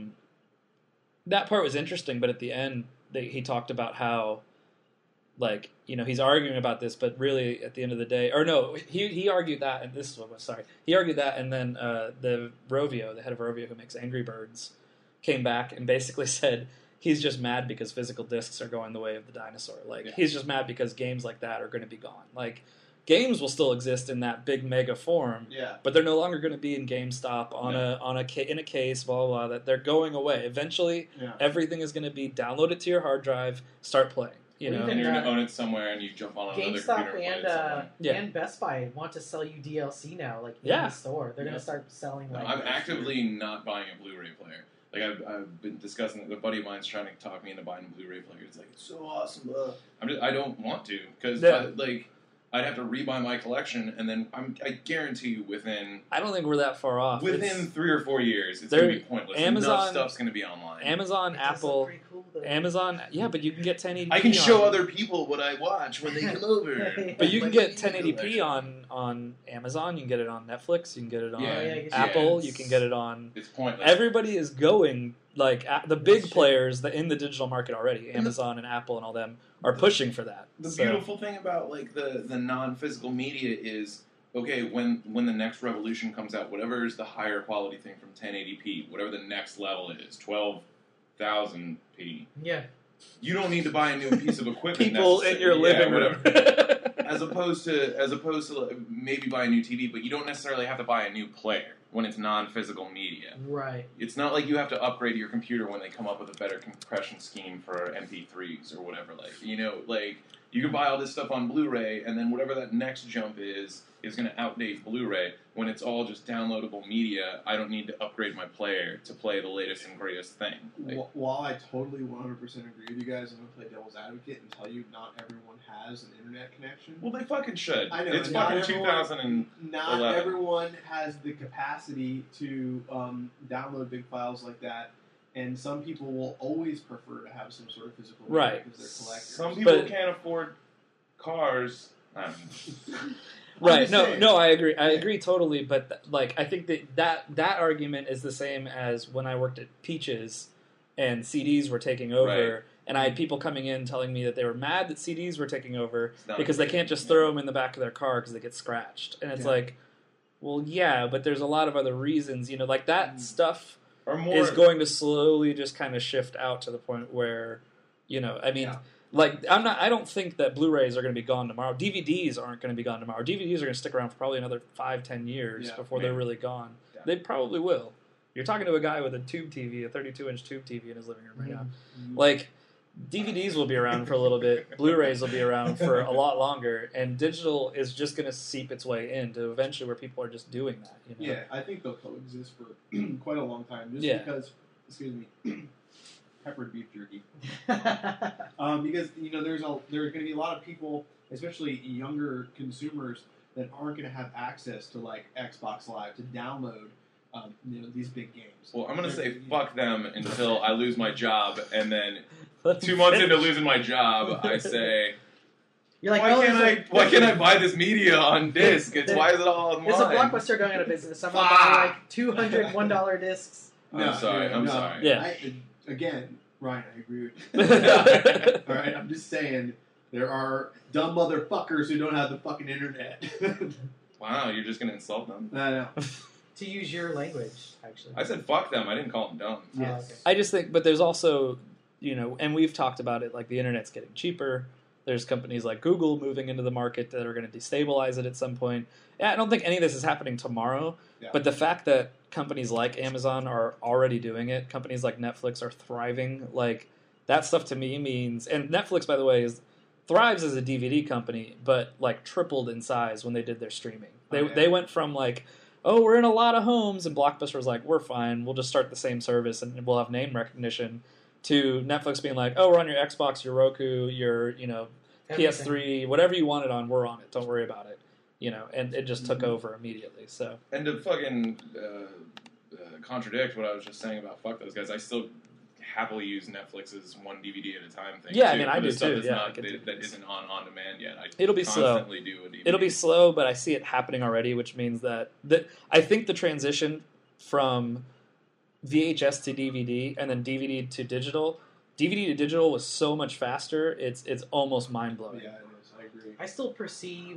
that part was interesting, but at the end he talked about how like, you know, he's arguing about this, but really at the end of the day, or no, he argued that, and this is what was, sorry, he argued that, and then the head of Rovio who makes Angry Birds, came back and basically said he's just mad because physical discs are going the way of the dinosaur. Like, Yeah. he's just mad because games like that are going to be gone. Like, games will still exist in that big mega form, Yeah. but they're no longer going to be in GameStop in a case, blah, blah, blah, that they're going away. Eventually, Yeah. everything is going to be download it to your hard drive, start playing. You Well, know? even And you're going to own it somewhere, and you jump on another GameStop computer and play it somewhere. Yeah. and Best Buy want to sell you DLC now, like in Yeah. the store. They're Yeah. gonna start selling No, like. I'm actively not buying a Blu-ray player. Like I've been discussing it. A buddy of mine's trying to talk me into buying a Blu-ray player. It's like it's so awesome. I don't want to because Yeah. like I'd have to rebuy my collection, and then I guarantee you within I don't think we're that far off. within 3 or 4 years it's There- going to be pointless. Amazon- Enough stuff's going to be online. Amazon, It does look Apple, pretty cool, though. Amazon, yeah, but you can get 1080p. I can show on, other people what I watch when they come over. but you can Like, get the 1080p collection. on Amazon. You can get it on Netflix. You can get it on Yeah, yeah, I guess Apple. yeah. You can get it on. It's pointless. Everybody is going like the big Shit. players in the digital market already. Amazon and Apple and all them are pushing for that. The So- beautiful thing about like the non-physical media is okay when the next revolution comes out, whatever is the higher quality thing from 1080p, whatever the next level is, 12,000p. Yeah. You don't need to buy a new piece of equipment. people in your living room. whatever. As opposed to like, maybe buy a new TV, but you don't necessarily have to buy a new player when it's non-physical media. Right. It's not like you have to upgrade your computer when they come up with a better compression scheme for MP3s or whatever. Like, you know, like you can buy all this stuff on Blu-ray, and then whatever that next jump is going to outdate Blu-ray. When it's all just downloadable media, I don't need to upgrade my player to play the latest and greatest thing. Like, While I totally 100% agree with you guys, I'm going to play devil's advocate and tell you not everyone has an internet connection. well, they fucking should. I know, It's and not fucking everyone- 2000 and Not 11. everyone has the capacity to download big files like that, and some people will always prefer to have some sort of physical media Right. because they're collectors. some people But- can't afford cars. I don't know. Right. just No. saying. No. I agree. I agree totally. But like, I think that argument is the same as when I worked at Peaches, and CDs were taking over, Right. and I had people coming in telling me that they were mad that CDs were taking over It's not because they great. can't just throw them in the back of their car because they get scratched. And it's Yeah. like, well, yeah, but there's a lot of other reasons. You know, like that stuff Or more is going to slowly just kind of shift out to the point where, you know, I mean. Yeah. Like I don't think that Blu-rays are going to be gone tomorrow. DVDs aren't going to be gone tomorrow. DVDs are going to stick around for probably another 5-10 years Yeah, before they're maybe. really gone. Yeah. They probably will. You're talking to a guy with a tube TV, a 32-inch tube TV in his living room right now. Mhm. Like DVDs will be around for a little bit. Blu-rays will be around for a lot longer, and digital is just going to seep its way into eventually where people are just doing that. You know? Yeah, I think they'll coexist for quite a long time, just Yeah. because. Excuse me. Peppered beef jerky. Because there's going to be a lot of people, especially younger consumers, that aren't going to have access to like Xbox Live to download these big games. Well, I'm gonna They're- say fuck them until I lose my job, and then Let 2 them months into finish. losing my job, I say, You're like, why oh, can't I buy this media on disc? It's why is it all online? There's a Blockbuster going out of business. I'm gonna Fuck. buy like $201 discs. I'm sorry. I'm sorry. Yeah. Again, Ryan, I agree with you. All right, I'm just saying there are dumb motherfuckers who don't have the fucking internet. Wow, you're just gonna insult them? I know. To use your language, actually. I said fuck them. I didn't call them dumb. Oh, Yes. okay. I just think, but there's also, you know, and we've talked about it, like the internet's getting cheaper. There's companies like Google moving into the market that are going to destabilize it at some point. Yeah, I don't think any of this is happening tomorrow, Yeah. but the fact that companies like Amazon are already doing it, companies like Netflix are thriving, like that stuff to me means, and Netflix, by the way, thrives as a DVD company, but like tripled in size when they did their streaming. They went from like, oh, we're in a lot of homes, and Blockbuster was like, we're fine, we'll just start the same service and we'll have name recognition, to Netflix being like, oh, we're on your Xbox, your Roku, your PS3, whatever you want it on, we're on it. Don't worry about it. And it just took over immediately. So, and to fucking contradict what I was just saying about fuck those guys, I still happily use Netflix's one DVD at a time thing. Yeah, too. I mean, I do stuff too. That's Yeah, not, that isn't on demand yet. It'll be slow. Constantly do a DVD. It'll be slow, but I see it happening already, which means that I think the transition from VHS to DVD and then DVD to digital was so much faster. It's almost mind blowing. Yeah, it is. I agree. I still perceive.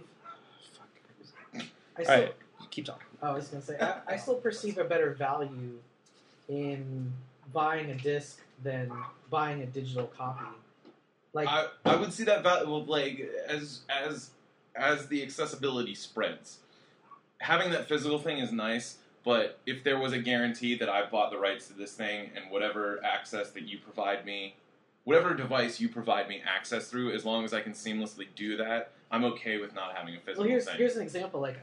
All right, keep talking. I was gonna say I still perceive a better value in buying a disc than buying a digital copy. Like I would see that value, like as the accessibility spreads, having that physical thing is nice. But if there was a guarantee that I bought the rights to this thing and whatever access that you provide me, whatever device you provide me access through, as long as I can seamlessly do that, I'm okay with not having a physical thing. Here's an example. Like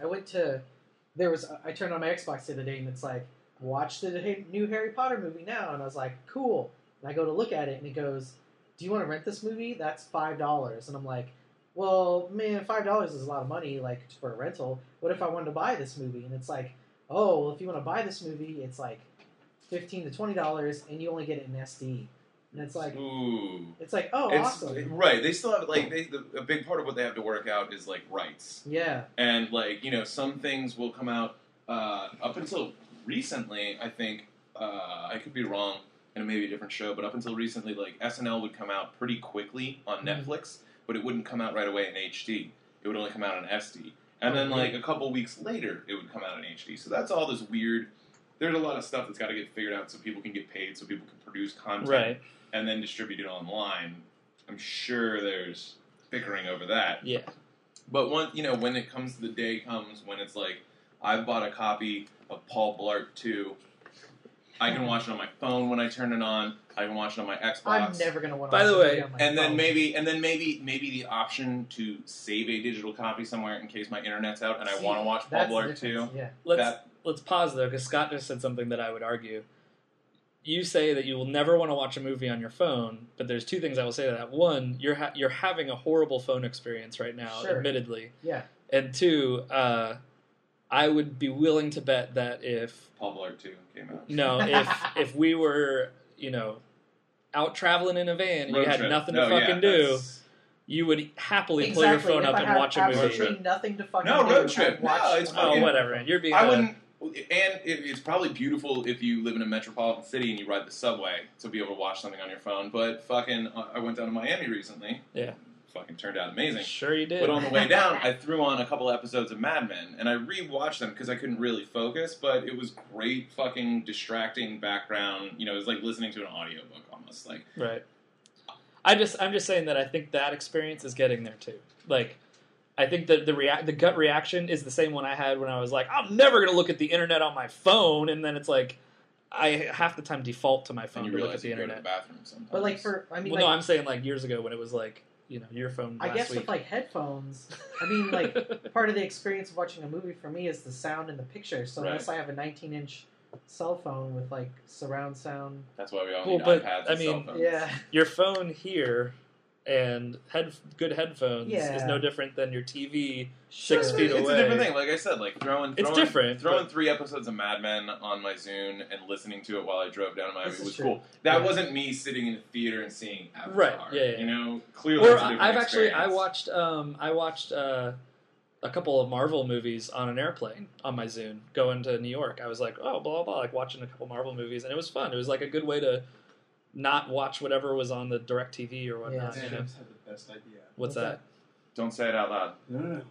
I turned on my Xbox the other day and it's like, watch the new Harry Potter movie now, and I was like, cool. And I go to look at it and it goes, do you want to rent this movie? That's $5. And I'm like, well, man, $5 is a lot of money, like for a rental. What if I wanted to buy this movie? And it's like, oh, well, if you want to buy this movie, it's like $15 to $20, and you only get it in SD. And it's like, ooh, it's like, oh, awesome, right? They still have a big part of what they have to work out is like rights. Yeah, and some things will come out up until recently. I think I could be wrong, and it may be a different show, but up until recently, like SNL would come out pretty quickly on Netflix, but it wouldn't come out right away in HD. It would only come out in SD. And then, like, a couple weeks later, it would come out in HD. So that's all this weird... There's a lot of stuff that's got to get figured out so people can get paid, so people can produce content, right, and then distribute it online. I'm sure there's bickering over that. Yeah. But when it comes to the day comes when it's like, I've bought a copy of Paul Blart 2. I can watch it on my phone when I turn it on. I can watch it on my Xbox. I'm never gonna want to. By the way, and then maybe the option to save a digital copy somewhere in case my internet's out and I want to watch Paul Blart 2. Yeah. Let's pause there because Scott just said something that I would argue. You say that you will never want to watch a movie on your phone, but there's two things I will say to that. One, you're having a horrible phone experience right now, Sure. admittedly. Yeah. And two, I would be willing to bet that if Paul Blart 2 came out. No, if we were, out traveling in a van and you had nothing to fucking do, you would happily pull your phone up and watch a movie. Absolutely nothing to fucking No, do. road trip. No, it's fucking... whatever. You're being. I wouldn't. And it's probably beautiful if you live in a metropolitan city and you ride the subway to be able to watch something on your phone. But fucking, I went down to Miami recently. Yeah. Fucking turned out amazing. Sure you did. But on the way down, I threw on a couple episodes of Mad Men, and I rewatched them because I couldn't really focus, but it was great fucking distracting background. It was like listening to an audiobook almost. Like, right. I'm just saying that I think that experience is getting there too. Like, I think that the gut reaction is the same one I had when I was like, I'm never going to look at the internet on my phone, and then it's like, I half the time default to my phone to look at the internet. Go to the bathroom sometimes. But like no, I'm saying like years ago when it was like, your phone. I guess with like headphones, part of the experience of watching a movie for me is the sound and the picture. So unless I have a 19-inch cell phone with like surround sound, that's why we all need iPads and cell phones. Yeah, your phone here and good headphones is no different than your TV 6 feet away. It's a different thing. Like I said, like throwing 3 episodes of Mad Men on my Zune and listening to it while I drove down to Miami was cool. That wasn't me sitting in the theater and seeing Avatar. Right? Yeah. Clearly, or it's a different experience. I watched a couple of Marvel movies on an airplane on my Zune going to New York. I was like, oh, blah blah, like watching a couple Marvel movies, and it was fun. It was like a good way to not watch whatever was on the DirecTV or whatnot. Yeah, had the best idea. What's that? Don't say it out loud. No.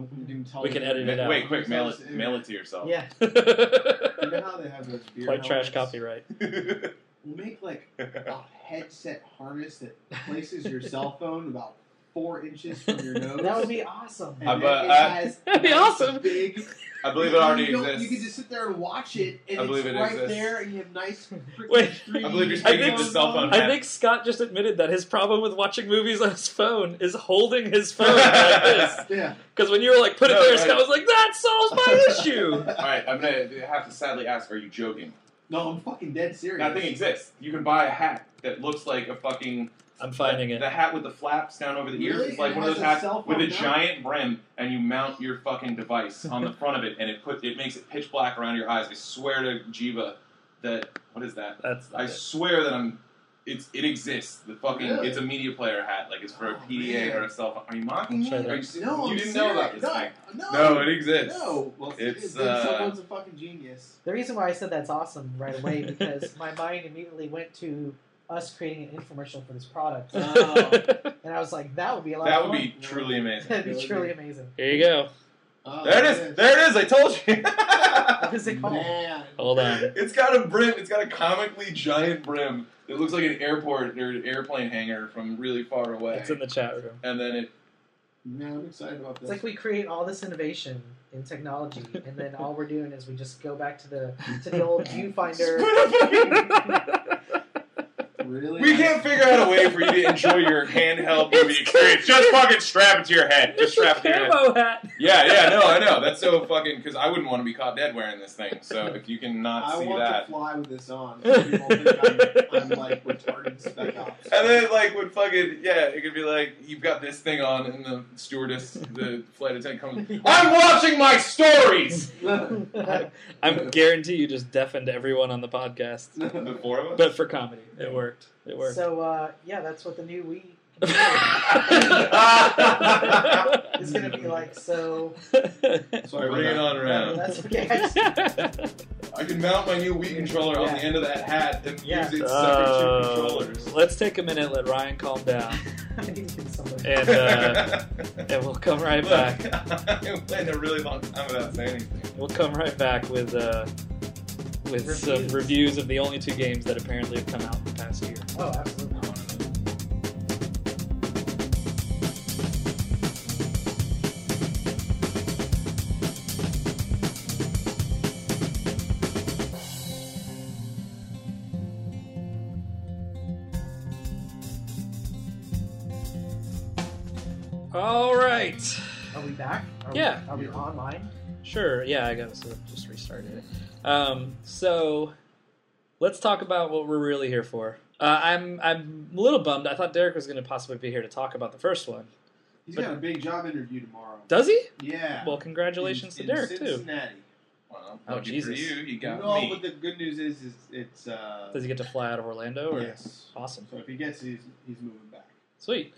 We can edit it out. Wait, quick, mail it to yourself. Yeah. You know how they have those beer White trash helmets? copyright. We'll make like a headset harness that places your cell phone about 4 inches from your nose. That would be awesome. And that'd be awesome. Big. I believe it already You exists. can just sit there and watch it, and I believe it's it right exists. there, and you have nice. Wait, 3D I believe you're speaking of the cell phone. I think Scott just admitted that his problem with watching movies on his phone is holding his phone like this. Yeah. Because when you were like, put it No, there, right. Scott was like, that solves my issue. All right, I'm going to have to sadly ask, are you joking? No, I'm fucking dead serious. That thing exists. You can buy a hat that looks like a fucking I'm finding it. The hat with the flaps down over the ears. Really? It's like It one of has those a hats cell with a phone giant brim, and you mount your fucking device on the front of it, and it makes it pitch black around your eyes. I swear to Jiva that what is that? That's not I it. swear that it exists. The fucking Really? it's a media player hat, like it's for a Oh, PDA man. or a cell phone. Are you mocking me? Try that. Are you, No, you I'm didn't know about this serious. thing. No, No, it exists. No, well, It's, then someone's a fucking genius. The reason why I said that's awesome right away because my mind immediately went to us creating an infomercial for this product, and I was like, that would be a lot. That of would fun. be truly amazing. That'd be truly amazing. Here you go. Oh, There it is. There it is. I told you. What is it called? Man. Hold on. It's got a brim. It's got a comically giant brim. It looks like an airport or an airplane hangar from really far away. It's in the chat room. And then it. Man, I'm excited about this. It's like we create all this innovation in technology, and then all we're doing is we just go back to the old viewfinder. Really? We can't figure out a way for you to enjoy your handheld movie experience. Just fucking strap it to your head. Just strap it to your head. Camo hat. Yeah, no, I know. That's so fucking... Because I wouldn't want to be caught dead wearing this thing. So if you can not I see want that... to fly with this on. So people think I'm like retarded spec ops. And then, like, would fucking... Yeah, it could be like, you've got this thing on, and the stewardess, the flight attendant comes... I'm watching my stories! I'm guarantee you just deafened everyone on the podcast. The four of us? But for comedy, it worked. It worked. So yeah, that's what the new Wii is going to be like. So Sorry, Bring it on around. that's okay. I can mount my new Wii controller on the end of that hat and Yeah. use its separate two controllers. Let's take a minute, let Ryan calm down, I need to get somebody. and we'll come right back. I've played a really long time without saying anything. We'll come right back with some reviews of the only two games that apparently have come out in the past year. Oh, absolutely. All right. Are we back? Yeah. Are we online? Sure. Yeah, I guess I just restarted it. So let's talk about what we're really here for. I'm a little bummed. I thought Derek was going to possibly be here to talk about the first one. He's got a big job interview tomorrow. Does he? Yeah. Well, congratulations to Derek in too. Cincinnati. Well, Oh, lucky Jesus. for you, you got No, me. but the good news is it's Does he get to fly out of Orlando? Or? yes. Awesome. So if he gets it, he's moving back. Sweet.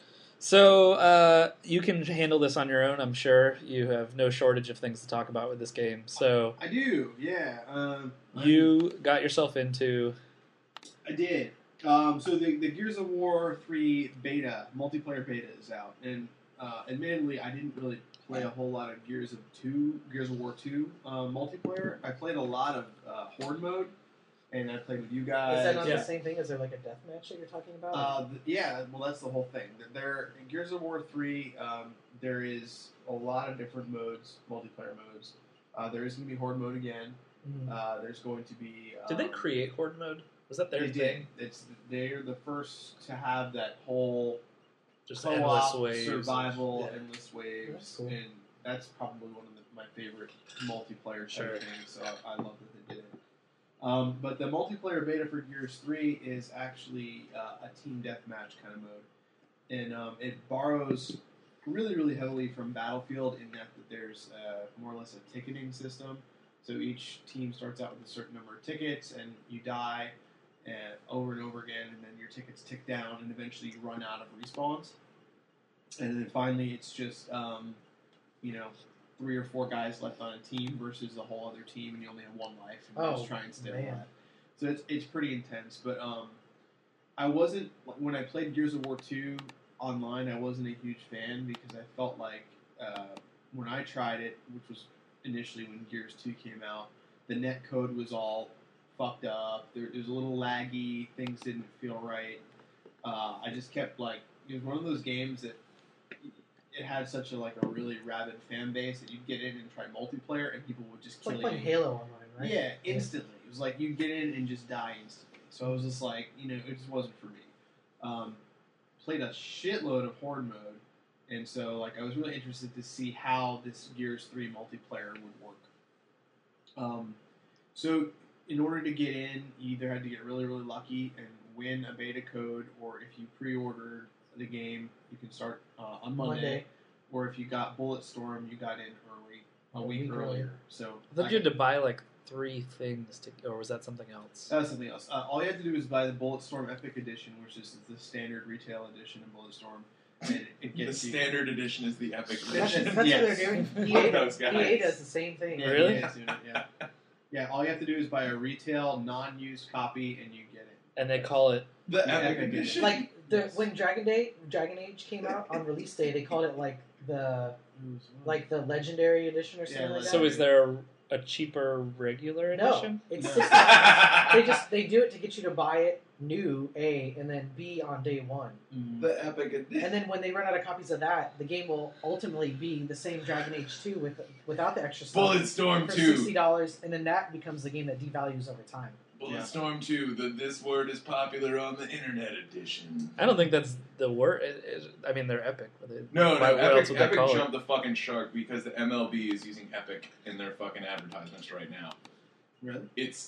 So you can handle this on your own. I'm sure you have no shortage of things to talk about with this game. So I do, yeah. you got yourself into. I did. So the Gears of War 3 beta, multiplayer beta is out, and admittedly, I didn't really play a whole lot of Gears of War 2 multiplayer. I played a lot of Horde mode, and I played with you guys. Is that not yeah. the same thing? Is there like a death match that you're talking about? Yeah, well, that's the whole thing. There, in Gears of War 3, there is a lot of different modes, multiplayer modes. There is going to be Horde mode again. Mhm. There's going to be... Did they create Horde mode? Was that their They thing? did. They're the first to have that whole Just co-op endless waves. survival, Yeah. endless waves, That's cool. and that's probably one of my favorite multiplayer type Sure. things. So I love that they did it. But the multiplayer beta for Gears 3 is actually a team deathmatch kind of mode, and it borrows really, really heavily from Battlefield in that there's more or less a ticketing system. So each team starts out with a certain number of tickets, and you die over and over again, and then your tickets tick down, and eventually you run out of respawns. And then finally, it's just 3 or 4 guys left on a team versus the whole other team, and you only have one life, and you Oh, just try and stay man. alive. So it's pretty intense. But I wasn't, when I played Gears of War 2 online, I wasn't a huge fan because I felt like when I tried it, which was initially when Gears 2 came out, the net code was all fucked up. It was a little laggy. Things didn't feel right. I just kept it was one of those games that it had such a really rabid fan base that you'd get in and try multiplayer and people would just It's kill like you. playing Halo online, right? Yeah, instantly. It was like you'd get in and just die instantly. So I was just like, it just wasn't for me. Played a shitload of Horde mode, and so I was really interested to see how this Gears 3 multiplayer would work. So in order to get in, you either had to get really, really lucky and win a beta code, or if you pre-ordered the game, you can start on Monday. Or if you got Bulletstorm, you got in early, a week earlier. So I thought you had to buy like 3 things or was that something else? That was something else. All you had to do is buy the Bulletstorm Epic Edition, which is the standard retail edition of Bulletstorm. And it gets the standard edition is the Epic That's edition. what Yes. they're doing. Fuck those guys. EA does the same thing. Yeah, Really? yeah, yeah. Yeah, all you have to do is buy a retail, non-used copy, and you get it. And they call it The Yeah, Epic Epic edition. Like Yes. when Dragon Age came out on release day, they called it like the Legendary Edition or something Yeah, like that. So is there a cheaper regular No, edition? it's No. they do it to get you to buy it new, A, and then B on day one. The Epic edition. And then when they run out of copies of that, the game will ultimately be the same Dragon Age 2 without the extra stuff Bulletstorm for 2. $60, and then that becomes the game that devalues over time. Bulletstorm 2, this word is popular on the internet edition. I don't think that's the word. I mean, they're epic. But No, what else Epic, would they Epic call it? jumped the fucking shark because the MLB is using Epic in their fucking advertisements right now. Really?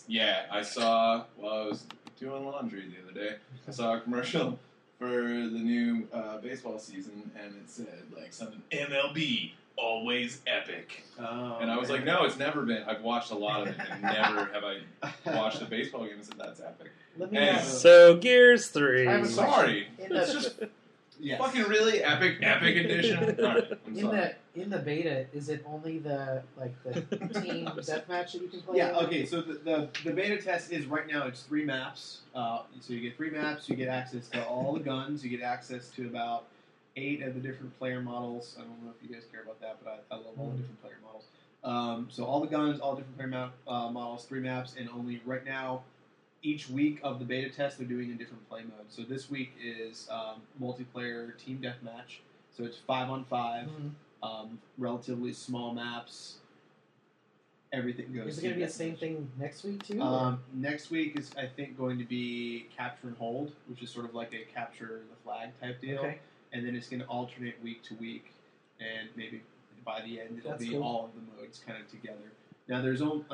I saw, while I was doing laundry the other day, I saw a commercial for the new baseball season, and it said, like, something, MLB, always epic. Oh, And I was like, man. no, it's never been. I've watched a lot of it, and never have I watched a baseball game and said, that's epic. Let me Hey, ask- So Gears 3. I have a Sorry. question. In It's the, just Yes. fucking really epic edition. Alright, I'm sorry. in the beta, is it only the team deathmatch that you can play? Yeah, okay, so the beta test is right now, it's 3 maps. So you get 3 maps, you get access to all the guns, you get access to about 8 of the different player models. I don't know if you guys care about that, but I love all the different player models. So all the guns, all different player models, 3 maps, and only right now, each week of the beta test, they're doing a different play mode. So this week is multiplayer team deathmatch. So it's 5-on-5, relatively small maps. Everything goes. Is it going to be the team same deathmatch. thing next week too? or- Next week is, I think, going to be capture and hold, which is sort of like a capture the flag type deal. Okay. And then it's going to alternate week to week, and maybe by the end it'll That's be cool. all of the modes kind of together. Now,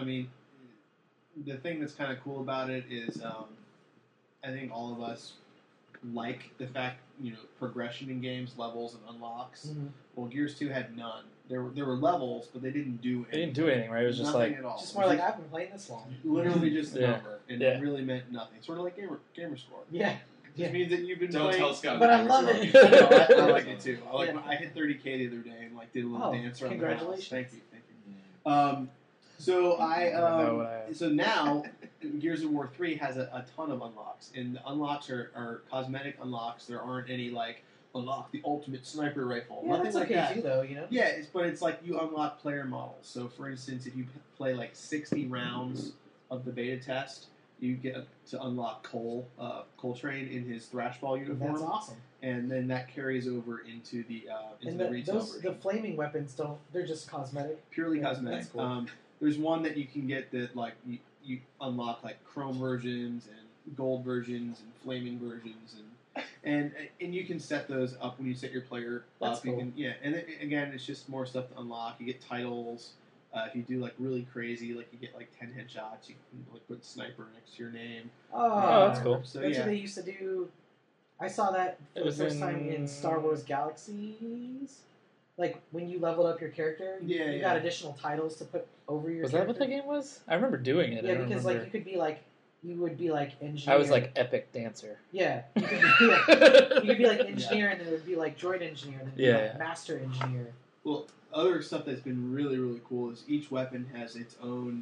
the thing that's kind of cool about it is, I think all of us like the fact, progression in games, levels, and unlocks. Mhm. Well, Gears 2 had none. There were levels, but they didn't do anything. They didn't do anything, right? It was just Nothing like at all. Just It more was like I've been playing this long. literally just a Yeah. number, and Yeah. it really meant nothing. Sort of like gamer score. Yeah. It just Yeah. means that you've been Don't playing. tell Scott. But I the love Gamer it. Score. No, I like it too. Yeah. I hit 30K the other day and did a little Oh, dance around congratulations. the house. Thank you. So so now Gears of War 3 has a ton of unlocks, and the unlocks are cosmetic unlocks. There aren't any like unlock the ultimate sniper rifle. Yeah, Nothing that's like okay that. too, though. Yeah, but it's like you unlock player models. So, for instance, if you play like 60 rounds of the beta test, you get to unlock Coltrane in his Thrashball uniform, That's awesome. and then that carries over into the And retail the version. flaming weapons they're just cosmetic. Purely Yeah, cosmetic. that's cool. There's one that you can get that like you unlock like chrome versions and gold versions and flaming versions and you can set those up when you set your player That's up. You cool. can, and then, again, it's just more stuff to unlock. You get titles. If you do like really crazy, like you get like 10 headshots, you can like put sniper next to your name. Oh, that's cool. So That's yeah, what they used to do. I saw that for It the was first time in in- Star Wars Galaxies. Like when you leveled up your character, Yeah, you got additional titles to put over your Was that character. what the game was? I remember doing it. I Yeah, don't because remember. like you would be like engineer. I was like epic dancer. yeah, you could be like engineer, and then it would be like droid engineer, and then Yeah, like yeah. master engineer. Well, other stuff that's been really, really cool is each weapon has its own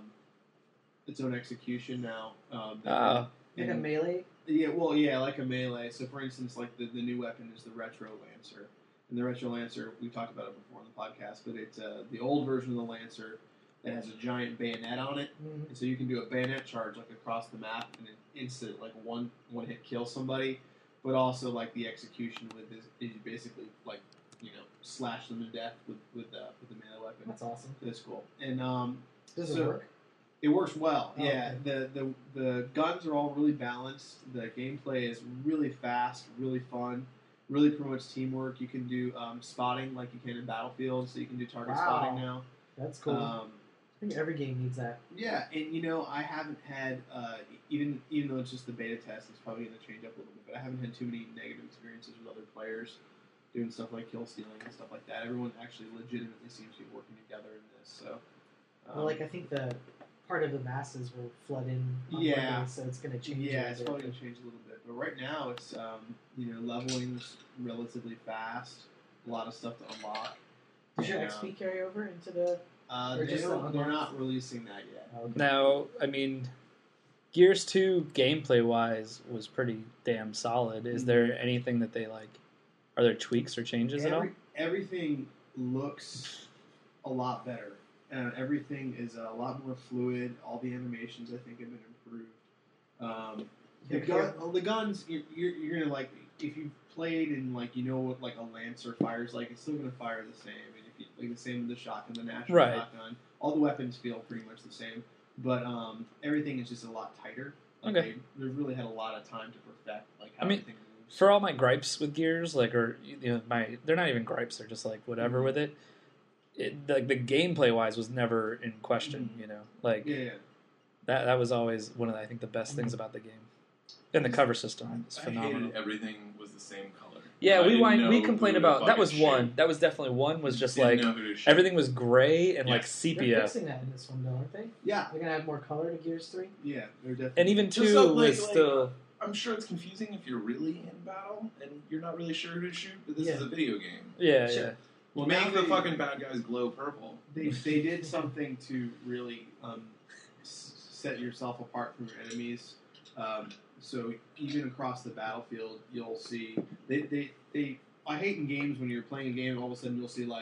execution now. Ah. Like a and- melee. Yeah, like a melee. So, for instance, like the new weapon is the Retro Lancer. And the Retro Lancer, we talked about it before on the podcast, but it's the old version of the Lancer that has a giant bayonet on it. Mhm. And so you can do a bayonet charge like across the map and an instant like one hit kill somebody. But also like the execution with this is you basically like slash them to death with the melee weapon. That's awesome. That's cool. And Does it So- work? it works well. Oh, Yeah, the guns are all really balanced. The gameplay is really fast, really fun, really promotes teamwork. You can do spotting like you can in Battlefield, so you can do target Wow. spotting now. That's cool. think every game needs that. Yeah, and I haven't had even though it's just the beta test, it's probably going to change up a little bit. But I haven't had too many negative experiences with other players doing stuff like kill stealing and stuff like that. Everyone actually legitimately seems to be working together in this. So, Well, I think the part of the masses will flood in. On Yeah. Monday, so it's going to change. yeah, a it's bit. probably going to change a little bit. But right now, it's leveling's relatively fast. A lot of stuff to unlock. Does your And, XP carry over into the? Or just the they're unlocks? not releasing that yet. Oh, okay. Now, I mean, Gears 2 gameplay wise was pretty damn solid. Is there anything that they like? Are there tweaks or changes at all? Everything looks a lot better. Everything is a lot more fluid. All the animations, I think, have been improved. The guns, you're gonna like. If you've played and what a Lancer fires like, it's still gonna fire the same. And if you like the same with the shotgun, the natural Right. shotgun, all the weapons feel pretty much the same. But everything is just a lot tighter. Okay. They've really had a lot of time to perfect how I mean, everything moves. For all my gripes with Gears, they're not even gripes. They're just like whatever Mhm. with it. The gameplay wise was never in question. Yeah. That was always one of I think the best things about the game. And the cover system is I phenomenal. hated everything was the same color. Yeah, I didn't know we who complained to about that. Was fucking one shoot. that was definitely one was just Didn't like know who to shoot. everything was gray and like Yes. They're sepia, fixing that in this one, though, aren't they? Yeah. They're gonna add more color to Gears 3. Yeah. They're definitely. and even Just 2 so, was still. I'm sure it's confusing if you're really in battle and you're not really sure who to shoot, but this Yeah. is a video game. Yeah, Sure. yeah. Well, Make now the they- fucking bad guys glow purple. They did something to really set yourself apart from your enemies. So even across the battlefield, you'll see they. I hate in games when you're playing a game and all of a sudden you'll see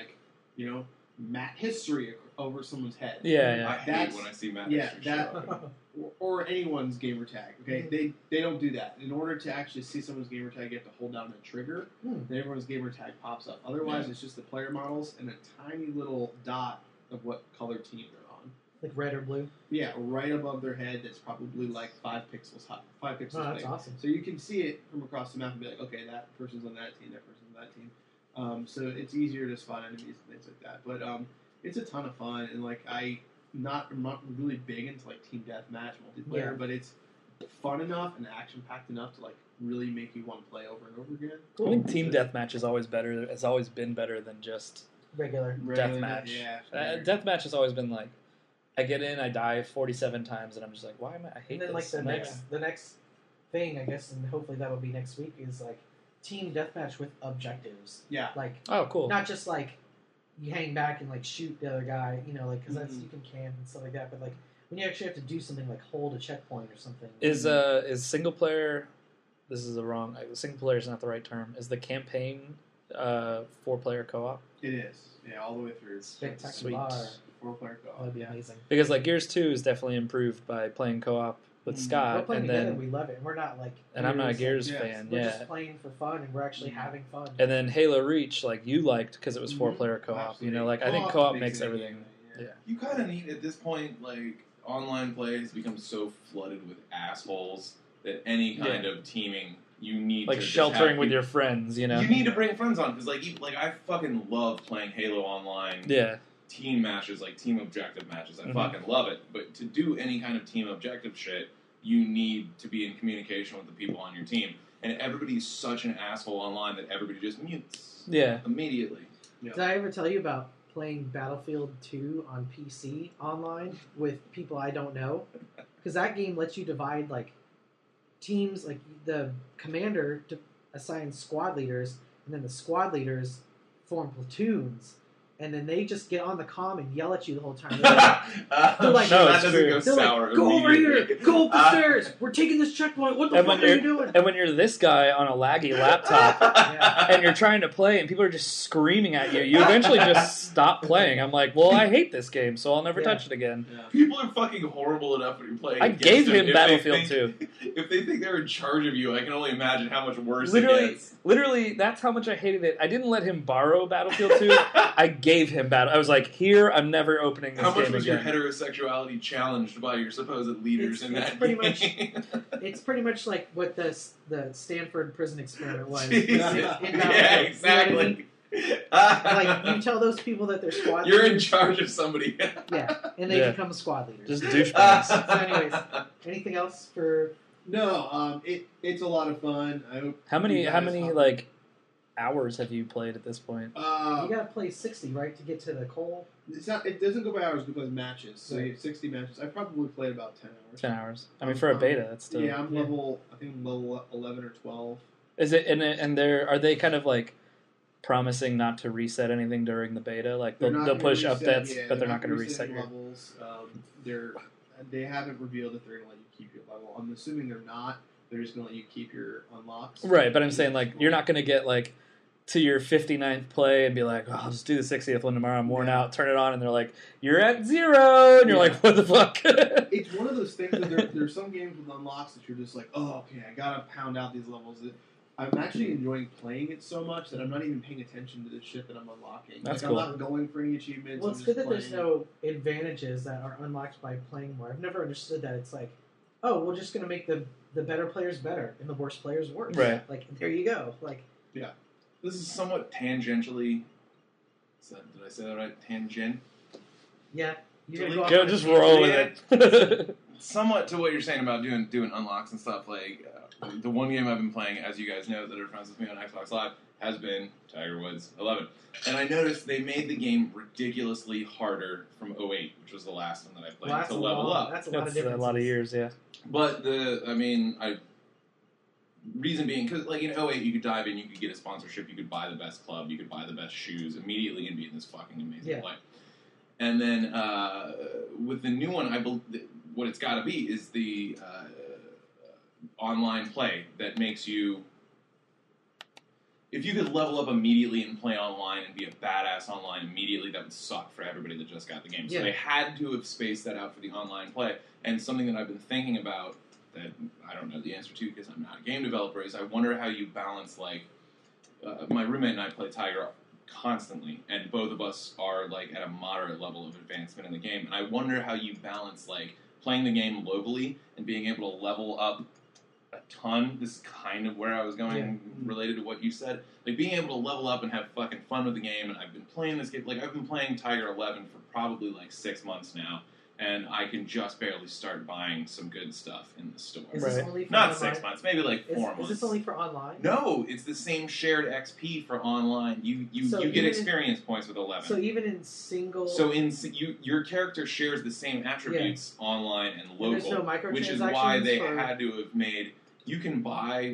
map history over someone's head. Yeah, I yeah. hate That's- when I see Matt yeah, History that- show up. Or anyone's gamer tag. Okay, Mhm. they don't do that. In order to actually see someone's gamer tag, you have to hold down the trigger. Hmm. Then everyone's gamer tag pops up. Otherwise, Yeah. it's just the player models and a tiny little dot of what color team they're on. Like red or blue. Yeah, right above their head. That's probably like 5 pixels high, 5 pixels Oh, that's big. awesome. So you can see it from across the map and be like, okay, that person's on that team, that person's on that team. So it's easier to spot enemies and things like that. But it's a ton of fun, and I'm not really big into team deathmatch multiplayer, Yeah. but it's fun enough and action packed enough to really make you want to play over and over again. I think team deathmatch is always better. Has always been better than just Regular. deathmatch. Yeah. Deathmatch has always been like, I get in, I die 47 times, and I'm just like, why am I hate And then this? the next thing, I guess, and hopefully that will be next week, is team deathmatch with objectives. Yeah. Oh, cool. Not just you hang back and shoot the other guy, because that's Mhm. you can camp and stuff like that. But when you actually have to do something like hold a checkpoint or something. Is single player? This is single player is not the right term. Is the campaign 4-player co-op? It is. Yeah, all the way through. Spectacular. 4-player co-op. That'd be yeah. amazing. Because Gears 2 is definitely improved by playing co-op with Mhm. We're Scott, playing and together. then We love it. And we're not and I'm not a Gears yeah, fan, We're yeah. just playing for fun, and we're actually having fun. And then Halo Reach, you liked because it was Mhm. 4-player co-op. Absolutely. I think Co-op co-op makes makes it everything. anyway, Yeah. You kind of need, at this point, online play has become so flooded with assholes that any kind of teaming, you need to just Sheltering have with people- your friends, You need to bring friends on, because I fucking love playing Halo Online Yeah. team matches, team objective matches. I Mhm. fucking love it. But to do any kind of team objective shit, you need to be in communication with the people on your team. And everybody's such an asshole online that everybody just mutes Yeah. immediately. Did I ever tell you about playing Battlefield 2 on PC online with people I don't know? Because that game lets you divide teams. The commander assigns squad leaders, and then the squad leaders form platoons, and then they just get on the comm and yell at you the whole time. They're They're like- No, that it's doesn't true. go they're sour. go over here, immediately. go up the stairs. We're taking this checkpoint. What the And fuck when are you doing? And when you're this guy on a laggy laptop and you're trying to play and people are just screaming at you, you eventually just stop playing. I'm like, well, I hate this game, so I'll never Yeah. touch it again. Yeah. People are fucking horrible enough when you're playing. I against gave them. him If they Battlefield think- If they think they're in charge of you, I can only imagine how much worse Literally, it gets. literally, that's how much I hated it. I didn't let him borrow Battlefield 2. I gave him Battle. I was like, here, I'm never opening this How much game was again. your heterosexuality challenged by your supposed leaders in It's that pretty game? It's pretty much like what the Stanford prison experiment was. Jesus. In Yeah, Battlefield. You know what I exactly. mean? Like, you tell those people that they're squad You're in leaders. charge of somebody. Yeah, and they Yeah. become squad leaders. Just douchebags. So anyways, anything else for... No, it's a lot of fun. I hope How many you guys like hours have you played at this point? You gotta play 60, right, to get to the coal? It's not. It doesn't go by hours. It goes by matches. So Right. you have 60 matches. I probably played about 10 hours. 10 hours. I mean, for a beta, that's still. Yeah, I'm Yeah. level. I think I'm level 11 or 12. Is it and are they kind of like promising not to reset anything during the beta? Like They're they'll not push gonna reset- updates, yeah, but they're not going to resetting reset your. levels. They haven't revealed if they're going to let you keep your level. I'm assuming they're not. They're just going to let you keep your unlocks. Right, but I'm saying like you're not going to get like to your 59th play and be like, oh, I'll just do the 60th one tomorrow. I'm worn Yeah. out. Turn it on, and they're like, you're at 0, and you're Yeah. like, what the fuck? It's one of those things that there's some games with unlocks that you're just like, oh, okay, I gotta pound out these levels. I'm actually enjoying playing it so much that I'm not even paying attention to the shit that I'm unlocking. That's like, cool. I'm not going for any achievements. Well, I'm it's just good that there's playing. no advantages that are unlocked by playing more. I've never understood that. It's like, oh, we're just going to make the better players better and the worst players worse. Right. Like, there you go. Like, This is somewhat tangentially. Did I say that right? Tangent. yeah. You're Delete- gonna off Go, on a just tangent. roll with it. Somewhat to what you're saying about doing unlocks and stuff. Like the one game I've been playing, as you guys know that are friends with me on Xbox Live, has been Tiger Woods 11. And I noticed they made the game ridiculously harder from 08, which was the last one that I played, Well, that's to a level lot. up. That's a lot of That's differences. a lot of years, yeah. But reason being, because like in 08, you could dive in, you could get a sponsorship, you could buy the best club, you could buy the best shoes immediately and be in this fucking amazing Yeah. play. And then with the new one, I believe what it's got to be is the online play that makes you. If you could level up immediately and play online and be a badass online immediately, that would suck for everybody that just got the game. So Yeah. they had to have spaced that out for the online play. And something that I've been thinking about that I don't know the answer to because I'm not a game developer is I wonder how you balance like my roommate and I play Tiger constantly, and both of us are like at a moderate level of advancement in the game. And I wonder how you balance like playing the game locally and being able to level up a ton. This is kind of where I was going related to what you said. Like being able to level up and have fucking fun with the game. And I've been playing this game. Like I've been playing Tiger 11 for probably like 6 months now, and I can just barely start buying some good stuff in the store. Is Right. this only for Not online? 6 months, maybe like 4 Is months. this only for online? No, it's the same shared XP for online. You So get even in- experience points with 11. So even in single... So your character shares the same attributes online and and local, there's no which is why they microtransactions for- had to have made. You can buy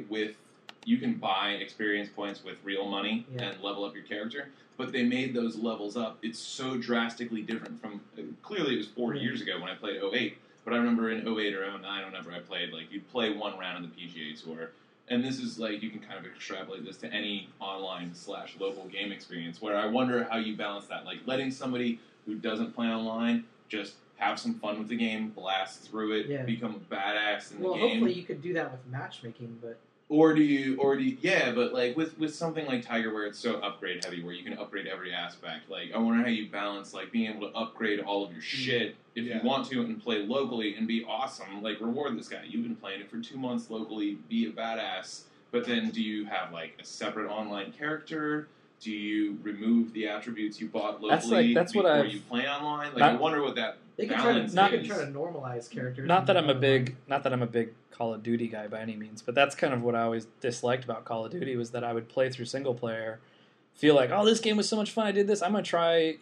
experience points with real money Yeah. and level up your character, but they made those levels up. It's so drastically different from. Clearly, it was 4 Yeah. years ago when I played 08, but I remember in 08 or 09, whenever I played, like you'd play one round in the PGA Tour. And this is like you can kind of extrapolate this to any online/local game experience. Where I wonder how you balance that, like letting somebody who doesn't play online just have some fun with the game, blast through it, Yeah. become a badass in Well, the game. hopefully you could do that with matchmaking, but... Or do you, yeah, but like with something like Tiger where it's so upgrade heavy, where you can upgrade every aspect, like I wonder how you balance like being able to upgrade all of your shit if Yeah. you want to and play locally and be awesome, like reward this guy. You've been playing it for 2 months locally, be a badass, but then do you have like a separate online character? Do you remove the attributes you bought locally that's what before I've- you play online? Like Not- I wonder what that They could try to, balance they could is. try to normalize characters. Not and that I'm a online. big Call of Duty guy by any means, but that's kind of what I always disliked about Call of Duty was that I would play through single player, feel like, oh, this game was so much fun, I did this, I'm gonna try,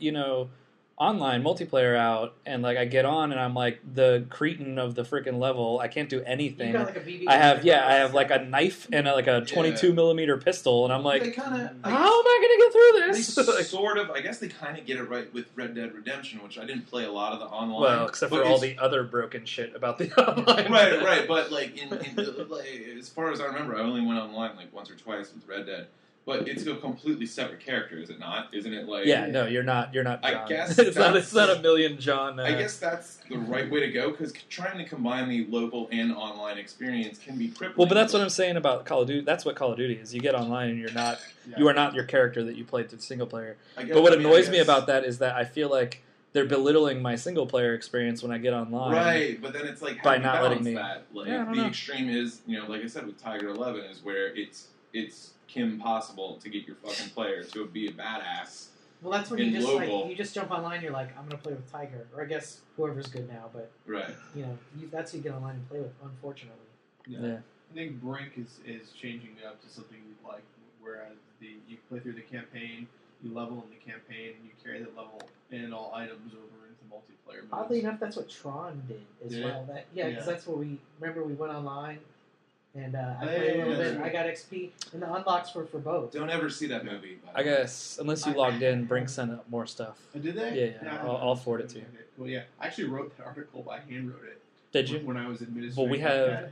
online multiplayer out, and like I get on and I'm like the cretin of the freaking level. I can't do You anything. got like a BB I have like a knife and a 22 millimeter pistol, and I'm like, they kind of how am I gonna get through They this? Like, sort of, I guess they kind of get it right with Red Dead Redemption, which I didn't play a lot of the online. well, except but for all it's- the other broken shit about the online. right, but like, like, as far as I remember, I only went online like once or twice with Red Dead. But it's a completely separate character, is it not? Isn't it like? Yeah, no, you're not. I John. guess it's that's- not a million John. I guess that's the right way to go because trying to combine the local and online experience can be crippling. Well, but that's what I'm saying about Call of Duty. That's what Call of Duty is. You get online and you're not. Yeah. You are not your character that you played through single player. I guess- But what I mean, I annoys me guess- about that is that I feel like they're belittling my single player experience when I get online. Right, but then it's like By how do you not letting balance me- that? Like Yeah, I don't the know. extreme is, like I said with Tiger 11, is where it's it's Kim possible to get your fucking player to be a badass. Well, that's when in you just local. you just jump online. You're like, I'm gonna play with Tiger, or I guess whoever's good now. But Right. that's who you get online and play with. Unfortunately, Yeah. I think Brink is changing it up to something you'd like, whereas you play through the campaign, you level in the campaign, and you carry that level and all items over into multiplayer modes. oddly enough, that's what Tron did as Yeah. well. Because that's what we went online, and I Oh, played a yeah, little bit. that's And right. I got XP, and the unlocks were for both. Don't ever see that movie. by the I way. guess unless you logged in, Brink sent out more stuff. Oh, did they? Yeah. I'll forward it to you. Okay, cool. Yeah, I actually wrote that article. I hand wrote it. Did you? When I was administrating. Well, we have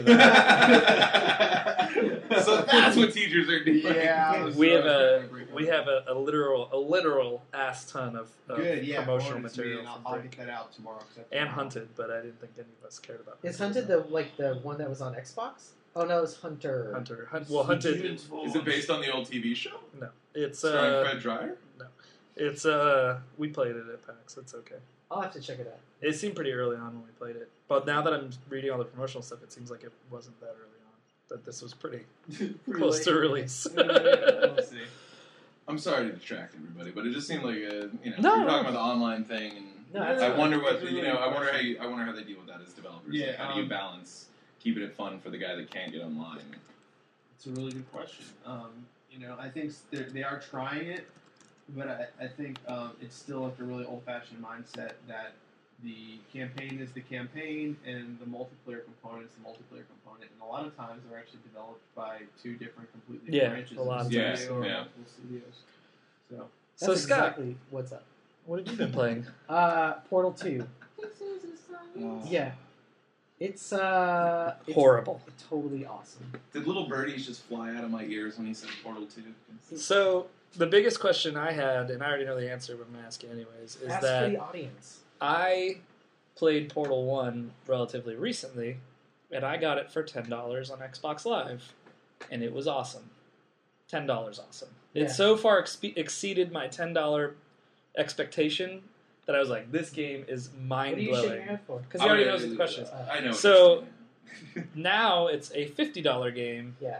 So that's what teachers are doing. Yeah, we have a a literal ass ton of good. Yeah, promotional forward it to me, material and from I'll Brink. get that out tomorrow. 'Cause I have to And know. Hunted, but I didn't think any of us cared about. Is Hunted the one that was on Xbox? Oh no, it's Hunter. Hunter? Well, Hunted. Is it based on the old TV show? No, it's Starring Fred Dryer? it's we played it at PAX. It's okay. I'll have to check it out. It seemed pretty early on when we played it, but now that I'm reading all the promotional stuff, it seems like it wasn't that early on. That this was pretty close to release. We'll see. I'm sorry to distract everybody, but it just seemed like No, you're no. talking about the online thing, and No, that's I fine. wonder what That's a really good I wonder question. how they deal with that as developers. Yeah, Like, how do you balance keeping it fun for the guy that can't get online? It's a really good question. I think they are trying it, but I think it's still like a really old-fashioned mindset that the campaign is the campaign and the multiplayer component is the multiplayer component. And a lot of times they're actually developed by two different completely Yeah, branches a lot of of studio times. or Yeah. multiple studios. So That's So, Scott- exactly what's up. What have you been playing? Portal 2. Yeah, it's Horrible. totally awesome. Did little birdies just fly out of my ears when he said Portal 2? So the biggest question I had, and I already know the answer, but I'm gonna ask you anyways, is Ask that for the audience. I played Portal 1 relatively recently, and I got it for $10 on Xbox Live, and it was awesome. $10 awesome. Yeah. It so far exceeded my $10 expectation that I was like, this game is What are you shaking your mind-blowing. head for? Because he already knows what the question is. I know. So- Now it's a $50 game. Yeah.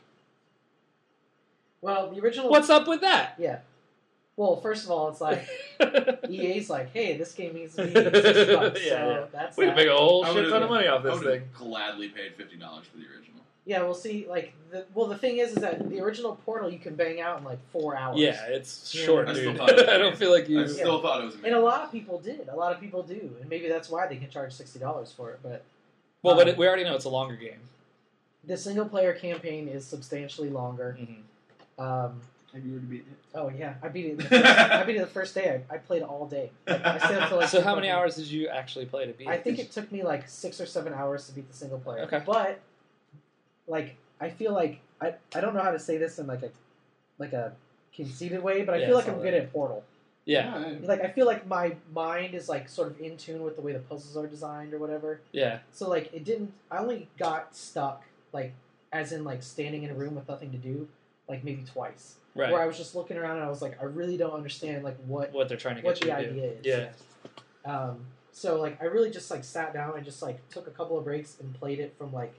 Well, the original. What's up with that? Yeah. Well, first of all, it's like EA's like, hey, this game needs to be $60. Yeah, so yeah. that's We that. can make a whole I shit would've- ton of money off I this would thing. have gladly paid $50 for the original. Yeah, we'll see. Like, the thing is that the original Portal you can bang out in like 4 hours. Yeah, it's Yeah. short, I still dude. thought it was I don't feel like you. I still thought it was amazing. And a lot of people did. A lot of people do, and maybe that's why they can charge $60 for it. But Well, but we already know it's a longer game. the single player campaign is substantially longer. Mm-hmm. have you already beaten it? Oh yeah, I beat it. I beat it the first day. I played all day. Like, I stayed up till like So 2 how many fucking- hours did you actually play to beat I it? think it took me like 6 or 7 hours to beat the single player. Okay. But like I feel like I don't know how to say this in like a conceited way, but I Yeah, feel like it's I'm all good right. at Portal. Yeah, Like I feel like my mind is like sort of in tune with the way the puzzles are designed or whatever. yeah. So like it didn't. I only got stuck like as in like standing in a room with nothing to do like maybe twice. Right. Where I was just looking around and I was like, I really don't understand like what They're trying to what get you the to do. idea is. Yeah. So like I really just like sat down and just like took a couple of breaks and played it from like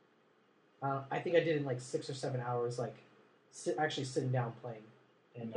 I think I did in like 6 or 7 hours like actually sitting down playing. And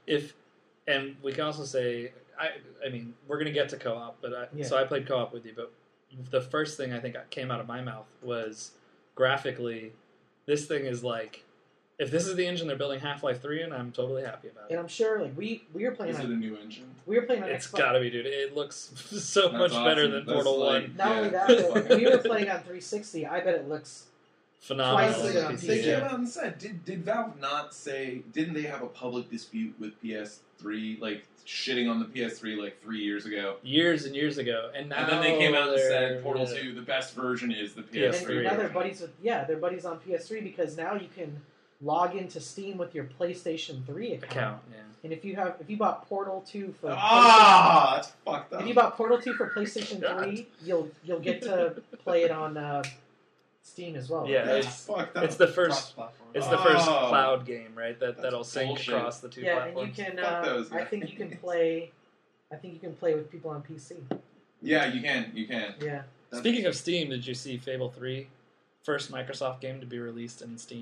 And we can also say, I mean, we're gonna get to co-op, but Yeah. so I played co-op with you. But the first thing I think came out of my mouth was graphically, this thing is like, if this is the engine they're building Half-Life 3 in, I'm totally happy about and it. I'm sure like we were playing Is it a on new engine? It's Xbox. gotta be, dude. It looks so That's much better awesome. than That's Portal like- 1. Not Yeah, only that, that's but fucking we were amazing. playing on 360. I bet it looks Phenomenal. Twice as good on PC, They PC. came yeah. out and said, did Valve not say, didn't they have a public dispute with PS3, like shitting on the PS3 like 3 years ago? Years and years ago, and now And then they came out and they're- said Portal yeah. 2, the best version is the and PS3. now they're buddies with they're buddies on PS3 because now you can log into Steam with your PlayStation 3 account. Yeah. And if you bought Portal 2 for Ah, that's fucked up. if you bought Portal 2 for PlayStation God. 3, you'll get to play it on Steam as well. Yeah, That's it's- fucked up. It's the first. Cross-platform. It's the first Oh. cloud game, right? That's That'll sync bullshit. across the two Yeah, and platforms. you can. Fuck those I think you can play. I think you can play with people on PC. Yeah, you can. Yeah. That's- Speaking of Steam, did you see Fable 3, first Microsoft game to be released in Steam?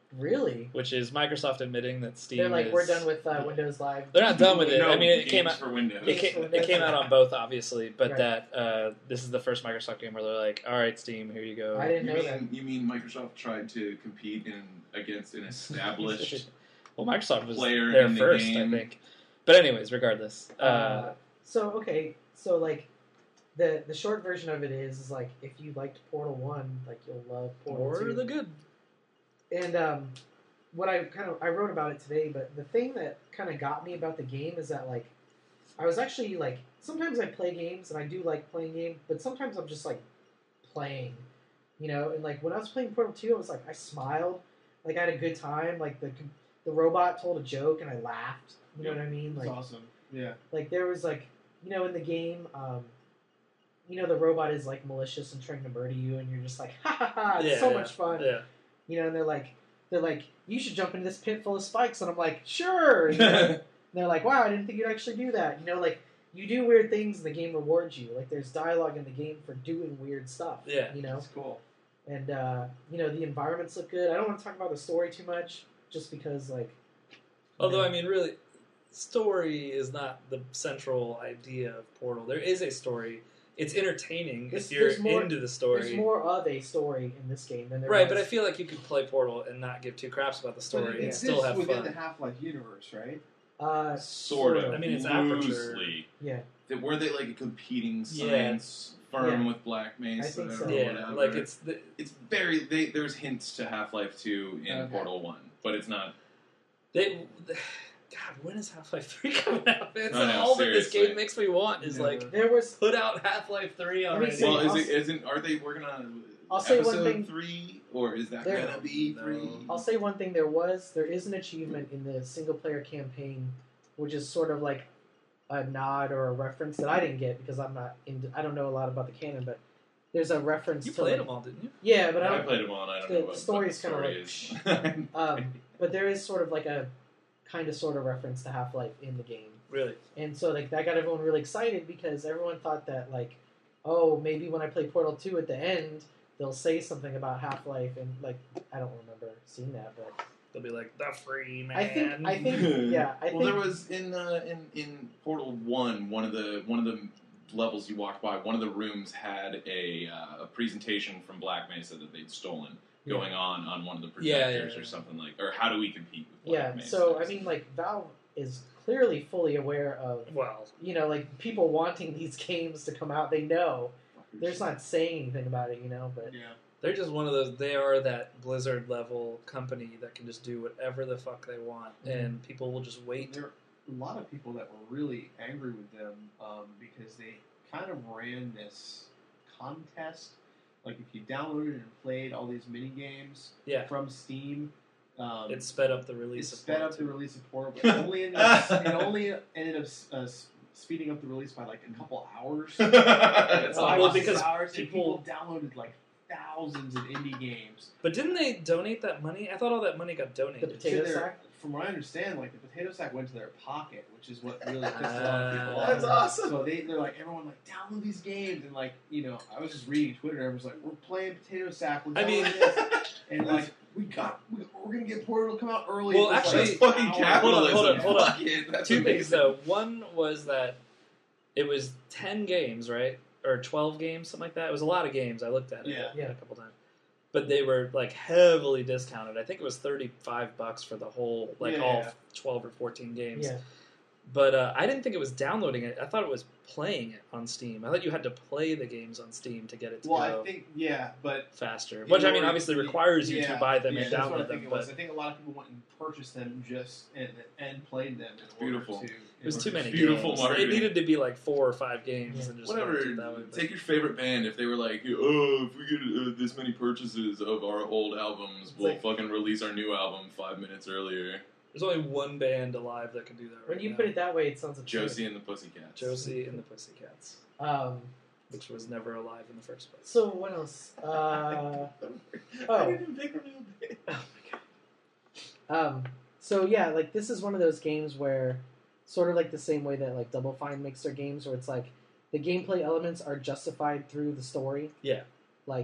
Really? which is Microsoft admitting that Steam. They're like, is, we're done with Windows Live. They're not done with it. No, I mean, it came games out. for Windows. It came out on both, obviously, but Right. that this is the first Microsoft game where they're like, "All right, Steam, here you go." I didn't know that. You mean Microsoft tried to compete against an established Well, Microsoft was player there in the first, game? I think. But anyways, regardless, So like the short version of it is like if you liked Portal 1, like you'll love Portal or 2. the good. And what I wrote about it today, but the thing that kind of got me about the game is that like I was actually like sometimes I play games and I do like playing games, but sometimes I'm just like playing, you know. And like when I was playing Portal 2, I was like I smiled, like I had a good time. Like the robot told a joke and I laughed. You know what I mean? That's Like awesome. Yeah. like there was like in the game. The robot is like malicious and trying to murder you, and you're just like, ha ha ha! It's so much fun. Yeah. And they're like, you should jump into this pit full of spikes, and I'm like, sure. And they're like, wow, I didn't think you'd actually do that. Like you do weird things, and the game rewards you. Like there's dialogue in the game for doing weird stuff. Yeah. That's cool. And the environments look good. I don't want to talk about the story too much, just because like. Although I mean, really, story is not the central idea of Portal. There is a story. It's entertaining if you're into the story. There's more of a story in this game than there Right, was. but I feel like you could play Portal and not give two craps about the story But it and exists still have within fun. the Half-Life universe, right? Sort of. I mean, it's Aperture. loosely. Yeah. Were they like a competing Yeah. science firm Yeah. with Black Mesa I think so. or Yeah, whatever? like It's very. There's hints to Half-Life 2 in Okay. Portal 1, but it's not. God, when is Half-Life 3 coming out? It's I know, all that this seriously. game makes me want is Never. like There was. put out Half-Life 3 already. see, Well, I'll- isn't? Are they working on I'll say one episode thing- 3, or is that There- gonna be 3? No. I'll say one thing. There is an achievement in the single player campaign, which is sort of like a nod or a reference that I didn't get because I don't know a lot about the canon, but there's a reference You to played like, them all, didn't you? Yeah, but I I don't. played them all, and I don't the- know the what story's the kinda story like, is. But there is sort of like a kind of sort of reference to Half-Life in the game. Really? And so like that got everyone really excited because everyone thought that like, oh, maybe when I play Portal 2 at the end, they'll say something about Half-Life, and like I don't remember seeing that, but They'll be like, the free man. I think yeah, I Well, think there was in Portal 1, one of the levels you walked by, one of the rooms had a presentation from Black Mesa that they'd stolen going on one of the projectors yeah. or something like, or how do we compete with Black yeah. Mesa? So I mean, like Valve is clearly fully aware of Well, like people wanting these games to come out. They know they're just not saying anything about it, but Yeah. they're just one of those. They are that Blizzard level company that can just do whatever the fuck they want, and people will just wait. There are a lot of people that were really angry with them because they kind of ran this contest. Like if you downloaded and played all these mini games Yeah. from Steam, It sped up the it release of sped Portal up the 2. release of Portal, but it only ended up speeding up the release by like a couple hours. That's Well, awesome. because hours, and people- people downloaded like thousands of indie games. But didn't they donate that money? I thought all that money got the donated. potato To their- sack. From what I understand, like the potato sack went to their pocket, which is what really pissed a lot of people off. That's awesome. So they're like, everyone like download these games, and like I was just reading Twitter, and everyone's like, we're playing potato sack. We're I mean- downloading this. And like we're gonna get Portal to come out early. Well, It's actually- That's fucking hour. capitalism. hold on. Fuck it. That's Two things amazing. though. One was that it was 10 games, right? Or 12 games, something like that. It was a lot of games. I looked at it Yeah. Yeah. a couple times. But they were like heavily discounted. I think it was $35 for the whole, like Yeah, all yeah. 12 or 14 games. Yeah. But I didn't think it was downloading it. I thought it was playing it on Steam. I thought you had to play the games on Steam to get it to Well, go I think but faster. in Which I mean, order- obviously requires you to yeah, buy them yeah, and that's what I download think them. it was. But I think a lot of people went and purchased them just and played them. In Beautiful. Order to, it was too many Beautiful games. marketing. It needed to be like 4 or 5 games Yeah. and just Whatever. went that way. But Take your favorite band. If they were like, oh, if we get this many purchases of our old albums, we'll like- fucking release our new album 5 minutes earlier. there's only one band alive that can do that right When you now. put it that way, it sounds absurd. Josie and the Pussycats. Josie and the Pussycats, Um, which was never alive in the first place. so what else? I Oh. didn't pick a real band. Oh my god. So yeah, like this is one of those games where, sort of like the same way that like Double Fine makes their games, where it's like the gameplay elements are justified through the story. Yeah. Like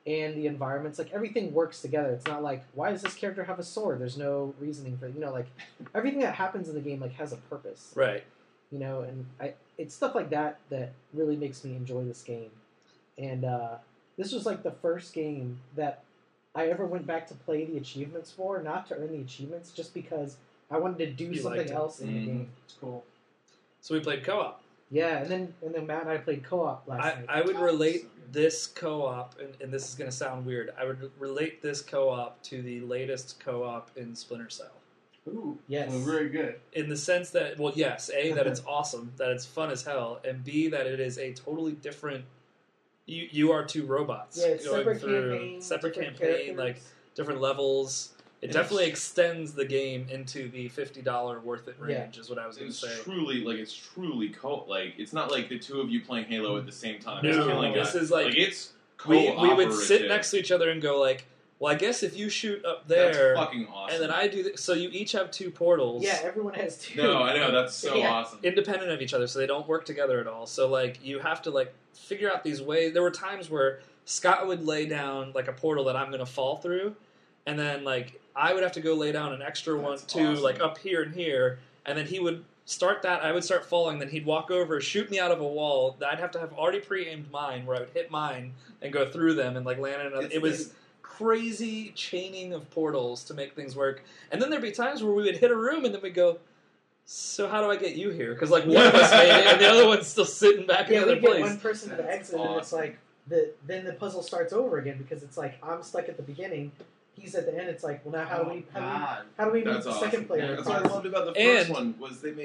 and the environments, like everything works together. It's not like, why does this character have a sword? There's no reasoning for like everything that happens in the game like has a purpose. Right. And it's stuff like that that really makes me enjoy this game. And this was like the first game that I ever went back to play the achievements for, not to earn the achievements, just because I wanted to do You something liked it. else in the game. It's cool. So we played co-op. Yeah, and then Matt and I played co-op last night. I would relate this co-op, and this is going to sound weird, I would relate this co-op to the latest co-op in Splinter Cell. Ooh, Yes. well, very good. In the sense that, well, yes, A, that it's awesome, that it's fun as hell, and B, that it is a totally different... You are two robots Yeah, it's going separate through campaign, separate different campaign, like characters. different levels. It And definitely it's- extends the game into the $50 worth it range, is what I was going to It's say. truly like it's not like the two of you playing Halo at the same time. No, just killing this guys. is like it's we would sit cooperative. next to each other and go like, well, I guess if you shoot up That's there, fucking awesome. and then I do so you each have two portals. Yeah, everyone has two. No, I know that's so Yeah. awesome. Independent of each other, so they don't work together at all. So like you have to like figure out these ways. There were times where Scott would lay down like a portal that I'm going to fall through, and then like I would have to go lay down an extra one That's too, awesome. like up here and here, and then he would start that. I would start falling, then he'd walk over, shoot me out of a wall. That I'd have to have already pre-aimed mine, where I would hit mine and go through them and like land in another. It was crazy chaining of portals to make things work. And then there'd be times where we would hit a room and then we'd go, so how do I get you here? Because like one of us made it and the other one's still sitting back in Yeah, the we other get place. one person to the That's exit, and it's awesome. like then the puzzle starts over again because it's like I'm stuck at the beginning, he's at the end. It's like, well, now how do we make That's the awesome. second player? That's what I loved about the And- first one was they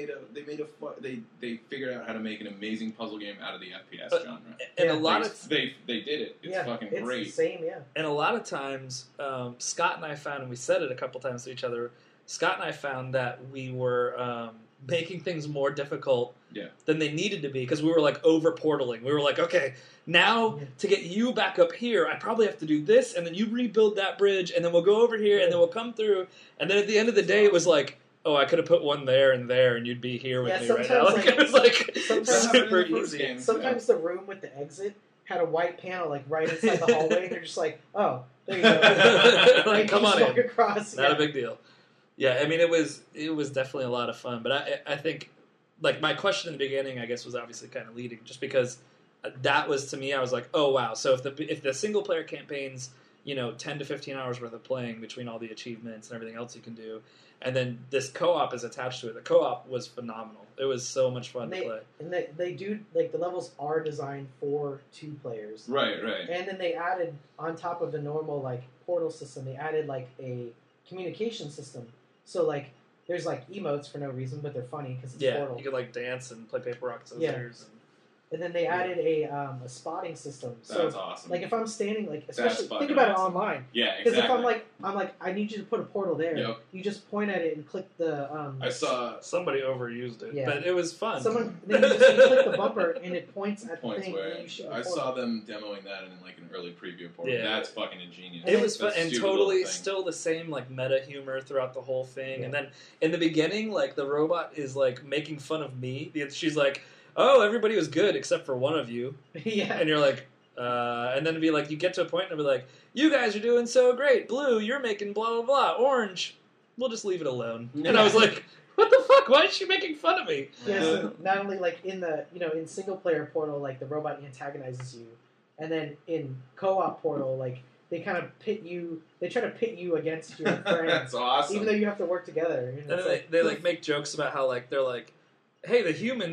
figured out how to make an amazing puzzle game out of the FPS genre. And Yeah. a lot of They did it. It's fucking it's great. the same, yeah. and a lot of times, Scott and I found, and we said it a couple times to each other. Scott and I found that we were making things more difficult Yeah. than they needed to be because we were like over portaling. We were like, okay, now Yeah. to get you back up here, I probably have to do this, and then you rebuild that bridge, and then we'll go over here, and then we'll come through. And then at the end of the day, it was like, oh, I could have put one there, and you'd be here with Yeah, me right now. sometimes, Like, like- it was like sometimes- super in the first easy. game. Sometimes the room with the exit had a white panel like right inside the hallway, and you're just like, oh, there you go. Like, And come you on just walk in. across. Not yeah. a big deal. Yeah, I mean, it was definitely a lot of fun. But I think, like, my question in the beginning, I guess, was obviously kind of leading, just because that was, to me, I was like, oh, wow. So if the single player campaign's, 10 to 15 hours worth of playing between all the achievements and everything else you can do, and then this co-op is attached to it. The co-op was phenomenal. It was so much fun to play. And they do, like, the levels are designed for 2 players. Right. And then they added, on top of the normal, like, portal system, they added, like, a communication system. So, like, there's, like, emotes for no reason, but they're funny because it's Yeah, portal. you could, like, dance and play paper, rock, scissors. Yeah. And And then they added a spotting system. So, That's awesome. like, if I'm standing, like, That's especially, fucking think about awesome. it online. Yeah, Because exactly. if I'm like, I need you to put a portal there. Yep. You just point at it and click the. I saw somebody overused it, Yeah. but it was fun. Then you just click the bumper and it points at the points thing. where and you shoot the I portal. saw them demoing that in like an early preview of Portal. Yeah. That's fucking ingenious. It was fun, That's a and stupid totally little thing. still the same like meta humor throughout the whole thing. Yeah. And then in the beginning, like the robot is like making fun of me. She's like, "Oh, everybody was good except for one of you," yeah. and you're like, and then it'd be like, you get to a point and it'd be like, "You guys are doing so great. Blue, you're making blah blah blah. Orange, we'll just leave it alone." And I was like, "What the fuck? Why is she making fun of me?" Yeah, so not only like in the in single player Portal, like the robot antagonizes you, and then in co-op Portal, like they kind of they try to pit you against your friends, That's awesome. even though you have to work together. And And it's then they make jokes about how like they're like, "Hey,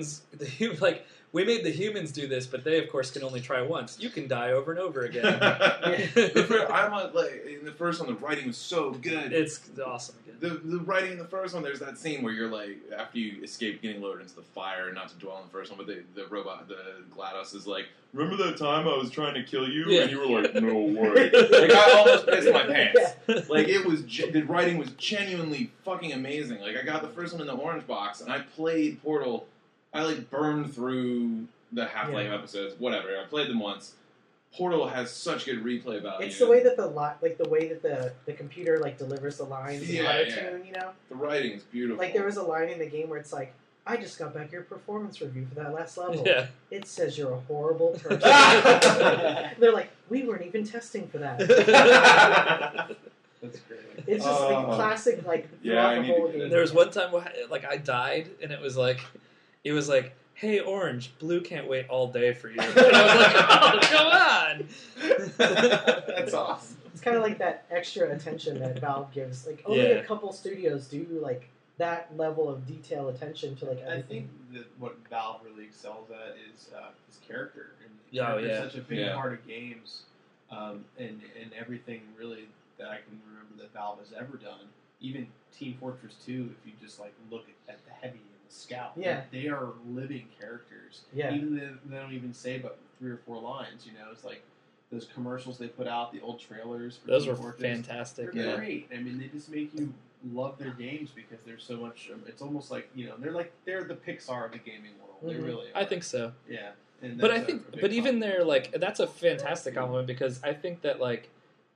like we made the humans do this, but they of course can only try once. You can die over and over again." I'm like in the first one. The writing was so good. It's awesome again. The writing in the first one, there's that scene where you're like, after you escape getting lowered into the fire, not to dwell on the first one, but the robot, the GLaDOS is like, remember that time I was trying to kill you? Yeah. And you were like, no way. Like, I almost pissed my pants. Like, it was, the writing was genuinely fucking amazing. Like, I got the first one in the orange box, and I played Portal. I, like, burned through the Half-Life episodes, whatever. I played them once. Portal has such good replay value. It's the way that the way that the computer like delivers the lines in Yeah, auto-tune, The writing is beautiful. Like there was a line in the game where it's like, I just got back your performance review for that last level. Yeah. It says you're a horrible person. They're like, we weren't even testing for that. That's great. It's just like classic, like Yeah, I throughout the need to whole get game. There was one time like I died, and it was like, hey, Orange, Blue can't wait all day for you. And I was like, oh, come on. That's awesome. It's kind of like that extra attention that Valve gives. Like only Yeah. a couple studios do like that level of detail attention to like I everything. think that what Valve really excels at is his character. And Oh, character's yeah. such a big Yeah. part of games, and everything really that I can remember that Valve has ever done. Even Team Fortress 2, if you just like look at the Heavy and the Scout, Yeah. they are living characters. Yeah. Even though they don't even say but 3 or 4 lines. You know, it's like those commercials they put out, the old trailers. For Those Team were Fortress. fantastic. They're Yeah. great. I mean, they just make you love their games because there's so much. It's almost like they're the Pixar of the gaming world. They Mhm. really are. I think so. Yeah. And But I that's think, a big but even compliment. there, like that's a fantastic compliment because I think that like,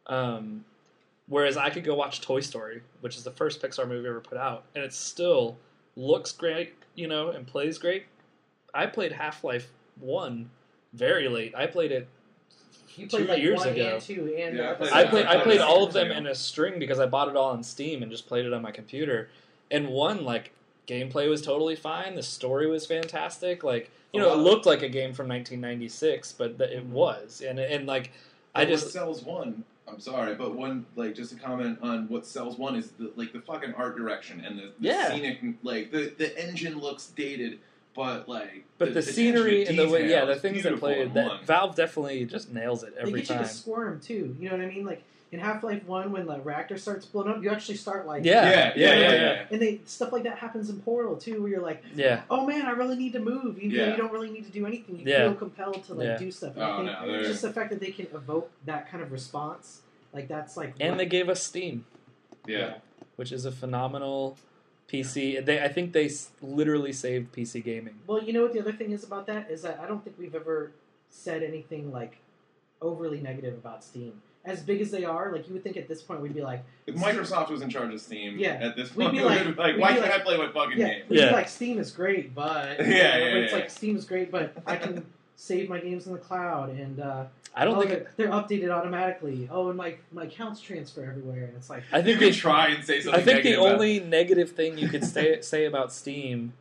whereas I could go watch Toy Story, which is the first Pixar movie ever put out, and it still looks great, and plays great. I played Half-Life 1 very late. I played it You 2 played like years 1 ago. and 2 and Yeah, I played all of them Yeah. in a string because I bought it all on Steam and just played it on my computer. And one, like, gameplay was totally fine. The story was fantastic. Like, it looked like a game from 1996, but it was. And like, I But just... what sells one. I'm sorry, but one like just a comment on what sells one is the fucking art direction and the Yeah. scenic like the engine looks dated, but like But the attention scenery to and the way, detail the is things that beautiful play, in that one. Valve definitely just nails it they every get you time. to squirm too. You know what I mean? Like in Half-Life 1, when the reactor starts blowing up, you actually start like Yeah. And stuff like that happens in Portal too, where you're like, Yeah. oh man, I really need to move. Even though Yeah. you don't really need to do anything. You Yeah. feel compelled to like Yeah. do stuff. And Oh, I think no, they're- just the fact that they can evoke that kind of response, like that's like. And they gave us Steam, Yeah. which is a phenomenal PC. I think they literally saved PC gaming. Well, you know what the other thing is about that is that I don't think we've ever said anything like overly negative about Steam. As big as they are, like you would think at this point we'd be like, If Microsoft was in charge of Steam Yeah. at this We'd point, be it would like- be why we'd be can't like- I play my fucking yeah, game? we'd Yeah. be like Steam is great, but it's like Steam's great, but I can save my games in the cloud and. I don't think... they're updated automatically. Oh, and my accounts transfer everywhere, and it's like I You think can they try and say something I think the negative about- only negative thing you could say about Steam,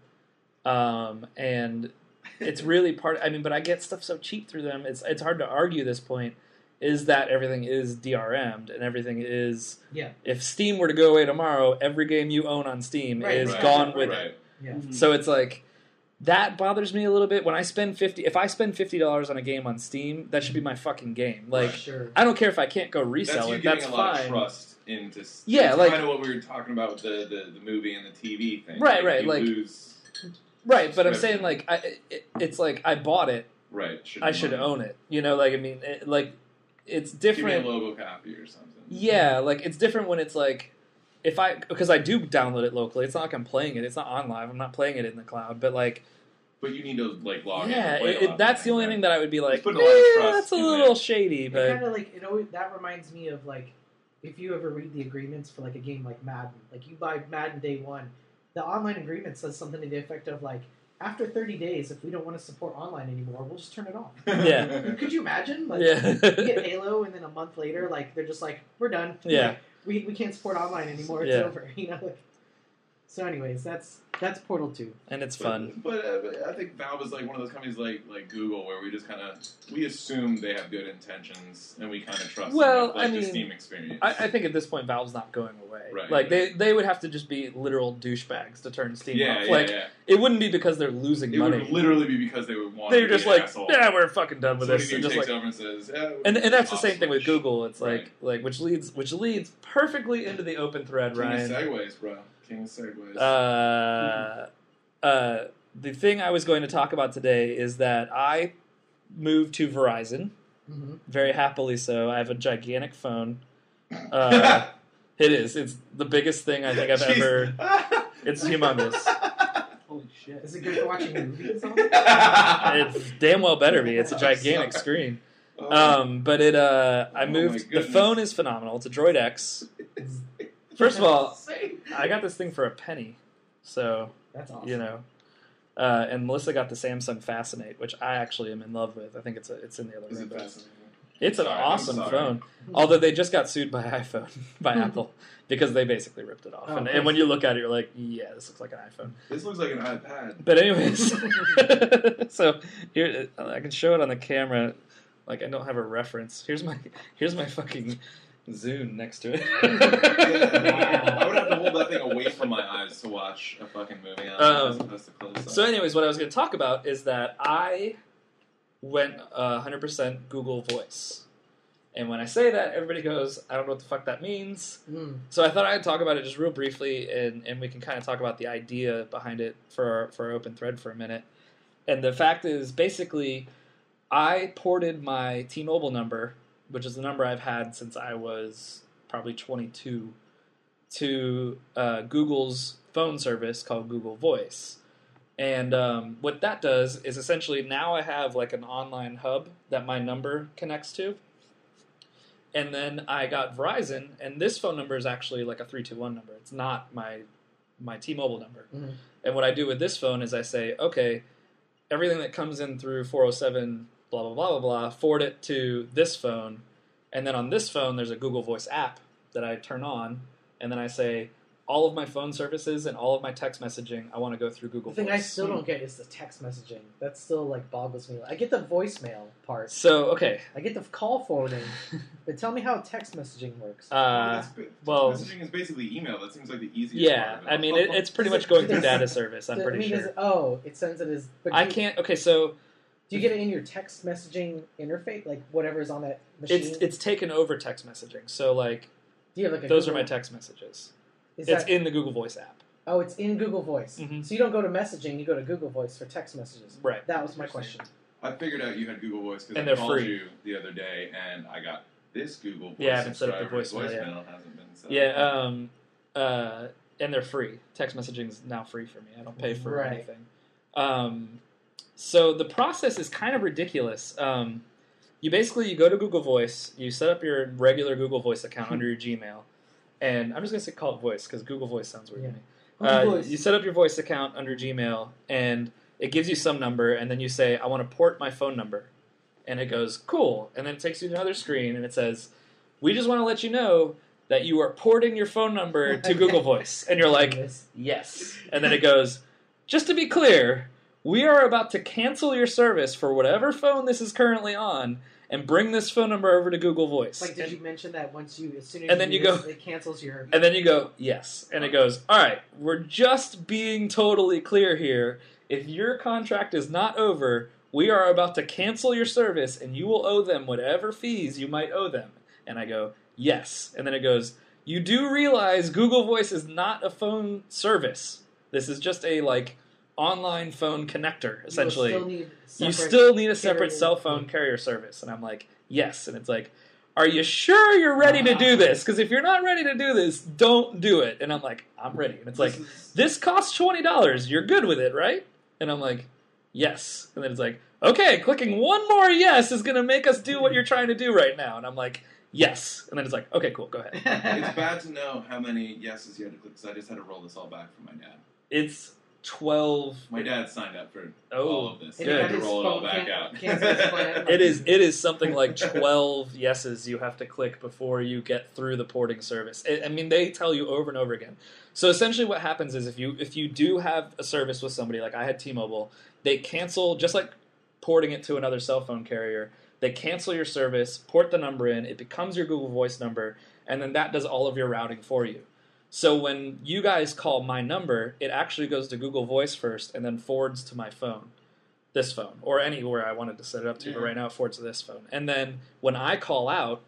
and it's really but I get stuff so cheap through them. It's hard to argue this point. Is that everything is DRM'd and everything is Yeah. If Steam were to go away tomorrow, every game you own on Steam Right, is right, gone right, with right. it. yeah. So it's like that bothers me a little bit when I spend if I spend $50 on a game on Steam, that should be my fucking game. Like Sure. I don't care if I can't go That's resell you it. getting That's a lot fine. of trust into. Yeah, it's like- kind of what we were talking about with the movie and the TV thing. Right, right, You like- lose, Right, but I'm Subscription. saying like it's like I bought it. right. I should own it. Like I mean, it's Give me a different. logo copy or something. Yeah, like it's different when it's like because I do download it locally. It's not like I'm playing it. It's not on live. I'm not playing it in the cloud. But like, But you need to like log in. yeah, And play a lot that's of the only right? thing that I would be like, put a lot of trust that's a in little there. shady. It But kind of like that reminds me of like if you ever read the agreements for like a game like Madden, like you buy Madden day one, the online agreement says something to the effect of like after 30 days, if we don't want to support online anymore, we'll just turn it off. Yeah. Could you imagine? Like, yeah, you get Halo, and then a month later, like they're just like, we're done. Yeah. Like, we can't support online anymore. It's Yeah. over. Like, so, anyways, that's Portal 2. and it's fun. But I think Valve is like one of those companies like Google where we just kind of we assume they have good intentions and we kind of trust Well, them with, like, I the mean, Steam experience. I think at this point, Valve's not going away. Right. Like they would have to just be literal douchebags to turn Steam yeah, off. yeah, like yeah. it wouldn't be because they're losing It money. would literally be because they would want. They're to just be an like, asshole. yeah, we're fucking done with Somebody this. new And just takes like, over and says, yeah, and that's the off same thing with switch. Google. It's like which leads perfectly into the open thread, King of Ryan. segues, bro. King of segues. The thing I was going to talk about today is that I moved to Verizon, Mm-hmm. very happily so. I have a gigantic phone. It is. It's the biggest thing I think I've Jeez. ever. It's humongous. Holy shit. Is it good for watching movies? It damn well better be. It's a gigantic screen. But it. I Oh moved. my The goodness. phone is phenomenal. It's a Droid X. First of all, I got this thing for a penny, so That's awesome. you know. And Melissa got the Samsung Fascinate, which I actually am in love with. I think it's in the other Is room. it fascinating? It's an Sorry, awesome I'm sorry. phone. Although they just got sued by iPhone, by Apple, because they basically ripped it off. Oh, And when you look at it, you're like, yeah, this looks like an iPhone. This looks like an iPad. But anyways, so here I can show it on the camera. Like I don't have a reference. Here's my fucking Zune next to it. Yeah. I would have to hold that thing away from my eyes to watch a fucking movie on as opposed to close up. So anyways, what I was going to talk about is that I went 100% Google Voice. And when I say that, everybody goes, I don't know what the fuck that means. Mm. So I thought I'd talk about it just real briefly, and we can kind of talk about the idea behind it for our open thread for a minute. And the fact is, basically, I ported my T-Mobile number, which is the number I've had since I was probably 22, to Google's phone service called Google Voice. And what that does is essentially now I have like an online hub that my number connects to. And then I got Verizon, and this phone number is actually like a 321 number. It's not my T-Mobile number. Mhm. And what I do with this phone is I say, okay, everything that comes in through 407, blah, blah, blah, blah, blah, forward it to this phone. And then on this phone, there's a Google Voice app that I turn on. And then I say, all of my phone services and all of my text messaging, I want to go through Google The thing Voice. I still don't get is the text messaging. That still like boggles me. I get the voicemail part. So, okay. I get the call forwarding. But tell me how text messaging works. Well, messaging is basically email. That seems like the easiest yeah, part of it. I mean, it's pretty much going through data service, I'm pretty sure. It sends it as... But I can't, okay, so... Do you get it in your text messaging interface? Like whatever's on that machine? It's taken over text messaging. So, like, Do you have like a those Google, are my text messages. is It's that, in the Google Voice app. Oh, it's in Google Voice. Mhm. So you don't go to messaging, you go to Google Voice for text messages. Right. That was my question. I figured out you had Google Voice because And I they're called free. you the other day and I got this Google Voice. Yeah, I haven't set up the subscriber. voicemail yet. Hasn't been set Yeah, up. and they're free. Text messaging is now free for me. I don't pay for Right. anything. So the process is kind of ridiculous. You go to Google Voice, you set up your regular Google Voice account under your Gmail, and I'm just going to call it Voice because Google Voice sounds weird to me. Google Voice. You set up your voice account under Gmail, and it gives you some number, and then you say, I want to port my phone number. And it goes, cool. And then it takes you to another screen, and it says, we just want to let you know that you are porting your phone number to Google Voice. And you're like, yes. And then it goes, just to be clear, we are about to cancel your service for whatever phone this is currently on, and bring this phone number over to Google Voice. Like, did you mention that as soon as and then you you do go- this, it cancels your... And then you go, yes. And it goes, all right, we're just being totally clear here. If your contract is not over, we are about to cancel your service, and you will owe them whatever fees you might owe them. And I go, yes. And then it goes, you do realize Google Voice is not a phone service. This is just a, online phone connector, essentially. You still need a separate carrier. cell phone carrier service. And I'm like, yes. And it's like, are you sure you're ready to do this? Because if you're not ready to do this, don't do it. And I'm like, I'm ready. And it's like, this costs $20. You're good with it, right? And I'm like, yes. And then it's like, okay, clicking one more yes is going to make us do what you're trying to do right now. And I'm like, yes. And then it's like, okay, cool, go ahead. It's bad to know how many yeses you had to click because I just had to roll this all back for my dad. It's 12. My dad signed up for Oh, all of this. And He good. had to his roll it all phone back out. cancel his plan. It is something like 12 yeses you have to click before you get through the porting service. I mean, they tell you over and over again. So essentially what happens is if you do have a service with somebody, like I had T-Mobile, they cancel, just like porting it to another cell phone carrier, they cancel your service, port the number in, it becomes your Google Voice number, and then that does all of your routing for you. So when you guys call my number, it actually goes to Google Voice first and then forwards to my phone, this phone, or anywhere I wanted to set it up to, but right now it forwards to this phone. And then when I call out,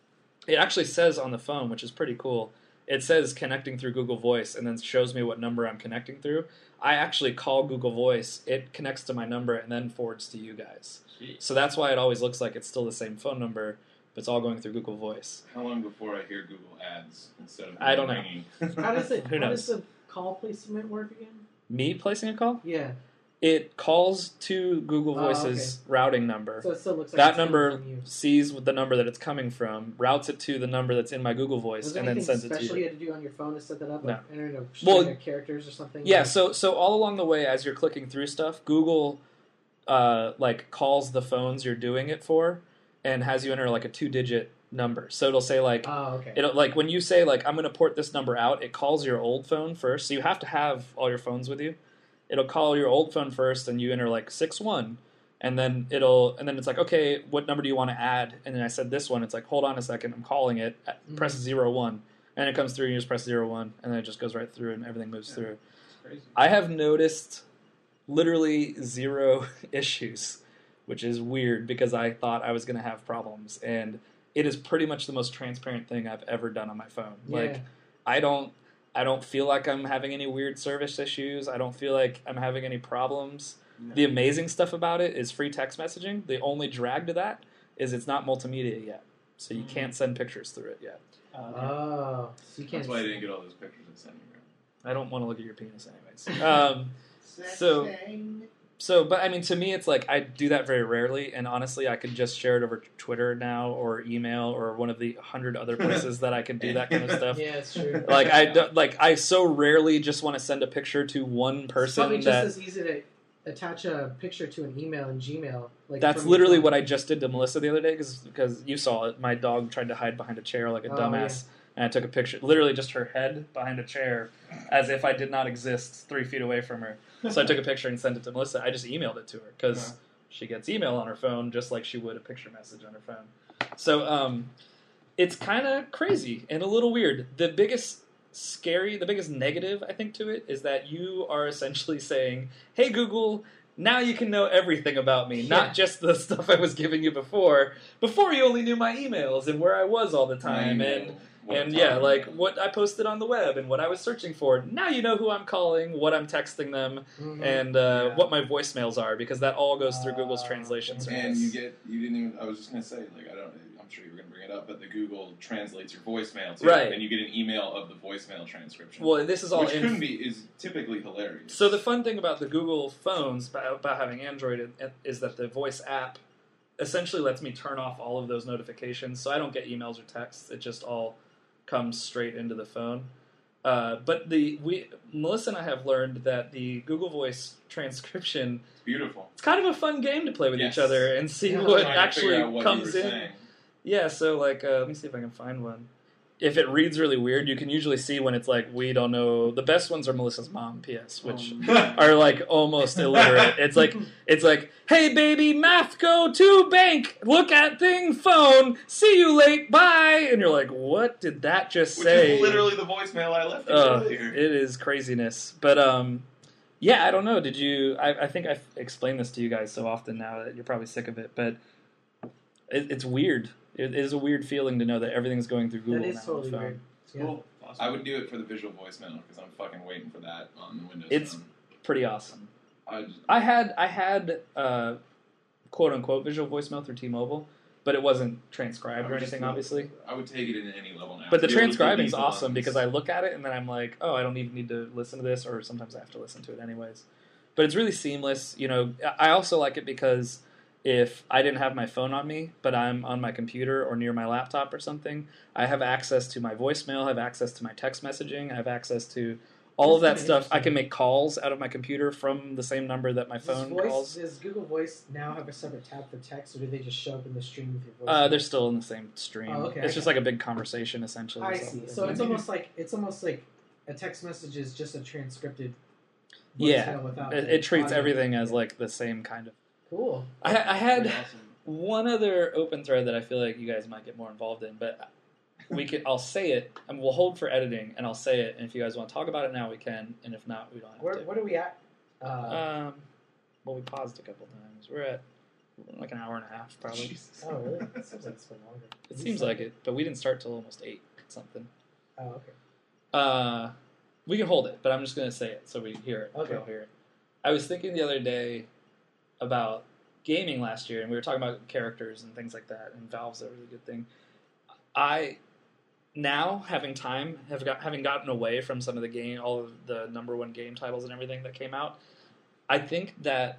it actually says on the phone, which is pretty cool, it says connecting through Google Voice and then shows me what number I'm connecting through. I actually call Google Voice, it connects to my number and then forwards to you guys. So that's why it always looks like it's still the same phone number, but it's all going through Google Voice. How long before I hear Google ads instead of I don't know. ringing? How does Who knows? the call placement work again? Me placing a call? Yeah. It calls to Google Oh, Voice's routing number. So it still looks like That it's coming number from you. sees the number that it's coming from, routes it to the number that's in my Google Voice, Was there and then anything sends it to special you. you had to do on your phone to set that up? No. Like entering a string Well, of characters or something? Yeah, Like- so all along the way, as you're clicking through stuff, Google like calls the phones you're doing it for, and has you enter like a 2-digit number. So it'll say like Oh, okay. it'll like when you say like I'm going to port this number out, it calls your old phone first. So you have to have all your phones with you. It'll call your old phone first, and you enter like 61, and then it's like, okay, what number do you want to add? And then I said this one. It's like, hold on a second, I'm calling it. Press 01, and it comes through. And you just press 01, and then it just goes right through, and everything moves through. It's crazy. I have noticed literally 0 issues, which is weird because I thought I was going to have problems, and it is pretty much the most transparent thing I've ever done on my phone. Yeah. Like I don't feel like I'm having any weird service issues. I don't feel like I'm having any problems. No. The amazing stuff about it is free text messaging. The only drag to that is it's not multimedia yet, so you can't send pictures through it yet. Oh, so you can't. That's why I didn't get all those pictures I sent you. I don't want to look at your penis anyways. But I mean, to me, it's like I do that very rarely, and honestly, I could just share it over Twitter now, or email, or one of the 100 other places that I can do that kind of stuff. Yeah, it's true. I so rarely just want to send a picture to one It's person probably that just as easy to attach a picture to an email in Gmail. Like that's from literally your what phone. I just did to Melissa the other day because you saw it. My dog tried to hide behind a chair like a Oh, dumbass, and I took a picture, literally just her head behind a chair, as if I did not exist 3 feet away from her. So I took a picture and sent it to Melissa. I just emailed it to her because she gets email on her phone just like she would a picture message on her phone. So it's kind of crazy and a little weird. The biggest negative, I think, to it is that you are essentially saying, hey, Google, now you can know everything about me, not just the stuff I was giving you before. Before you only knew my emails and where I was all the time like what I posted on the web and what I was searching for. Now you know who I'm calling, what I'm texting them, Mhm. and what my voicemails are, because that all goes through Google's translation okay. service. And you didn't even, I was just going to say, like, I'm sure you were going to bring it up, but the Google translates your voicemail too. Right. And you get an email of the voicemail transcription. Well, this is all which is typically hilarious. So the fun thing about the Google phones, about having Android, is that the voice app essentially lets me turn off all of those notifications, so I don't get emails or texts. It just all comes straight into the phone. But Melissa and I have learned that the Google Voice transcription, It's beautiful. it's kind of a fun game to play with Yes. each other and see Yeah, what Trying to figure actually out what comes you were in. saying. Yeah, so like, let me see if I can find one. If it reads really weird, you can usually see when it's like, we don't know. The best ones are Melissa's mom, P.S., which are like almost illiterate. It's like, hey baby, math go to bank, look at thing, phone, see you late, bye. And you're like, what did that just Which say? is literally the voicemail I left you earlier. It is craziness. But yeah, I don't know. Did you? I think I've explained this to you guys so often now that you're probably sick of it, but it's weird. It is a weird feeling to know that everything's going through Google That is now on totally the phone. weird. Yeah. Cool. Awesome. I would do it for the visual voicemail because I'm fucking waiting for that on the Windows It's- phone. Pretty awesome. I just, I had quote unquote visual voicemail through T-Mobile, but it wasn't transcribed or anything, obviously. I would take it in any level now. But the To be able to transcribing is delete the awesome ones. because I look at it and then I'm like, oh, I don't even need to listen to this, or sometimes I have to listen to it anyways. But it's really seamless. You know, I also like it because if I didn't have my phone on me, but I'm on my computer or near my laptop or something, I have access to my voicemail, I have access to my text messaging, I have access to all of that That's stuff. I interesting. can make calls out of my computer from the same number that my phone calls. Does Google Voice now have a separate tab for text, or do they just show up in the stream with your voice? They're still in the same stream. Oh, okay, It's I just got like a big conversation, essentially. I is all see. it So is. it's almost like a text message is just a transcripted. Yeah, voicemail without it the treats audio. everything as like the same kind of. Cool. I had Pretty awesome. one other open thread that I feel like you guys might get more involved in, but I'll say it, and we'll hold for editing, and I'll say it, and if you guys want to talk about it now, we can, and if not, we don't have to. What are we at? Well, we paused a couple times. We're at like an hour and a half, probably. Jesus. Oh, really? It seems like it's been longer. It seems like it, but we didn't start till almost 8 something. Oh, okay. We can hold it, but I'm just going to say it so we hear it. Okay. We'll hear it. I was thinking the other day about gaming last year, and we were talking about characters and things like that, and Valve's a really good thing. I now, having time, having gotten away from some of the all of the number one game titles and everything that came out, I think that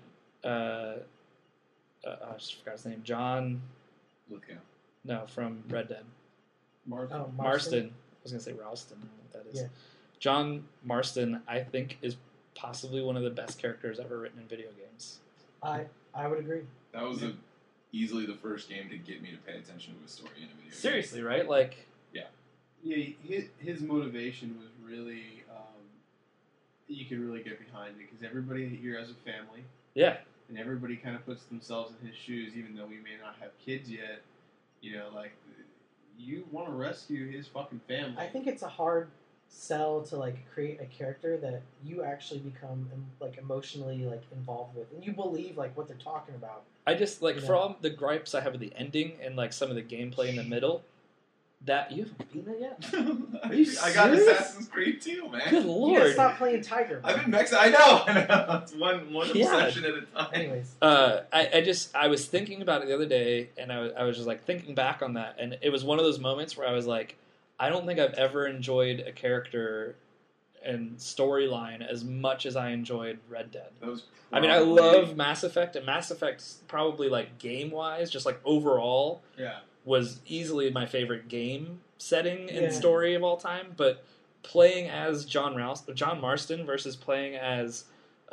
I just forgot his name. John. Lithgow. No, from Red Dead. Marston. Oh, Marston. I was gonna say Ralston. I don't know what that is. Yeah. John Marston, I think, is possibly one of the best characters ever written in video games. I would agree. That was easily the first game to get me to pay attention to a story in a video game. Seriously, right? Like, Yeah, his motivation was really, you could really get behind it because everybody here has a family, yeah, and everybody kind of puts themselves in his shoes, even though we may not have kids yet. You know, like, you want to rescue his fucking family. I think it's a hard sell to like create a character that you actually become like emotionally like involved with, and you believe like what they're talking about. I just like Yeah. for all the gripes I have with the ending and like some of the gameplay in the middle. That you haven't beaten it yet? Are you I got serious? Assassin's Creed 2, man. Good You lord! gotta stop playing Tiger. I've been vexed. I know. It's one Yeah. obsession at a time. Anyways, I was thinking about it the other day, and I was just like thinking back on that, and it was one of those moments where I was like, I don't think I've ever enjoyed a character and storyline as much as I enjoyed Red Dead. That was I mean, I probably- love Mass Effect, and Mass Effect's probably like game wise, just like overall, Yeah. was easily my favorite game setting and Yeah. story of all time. But playing as John Marston versus playing as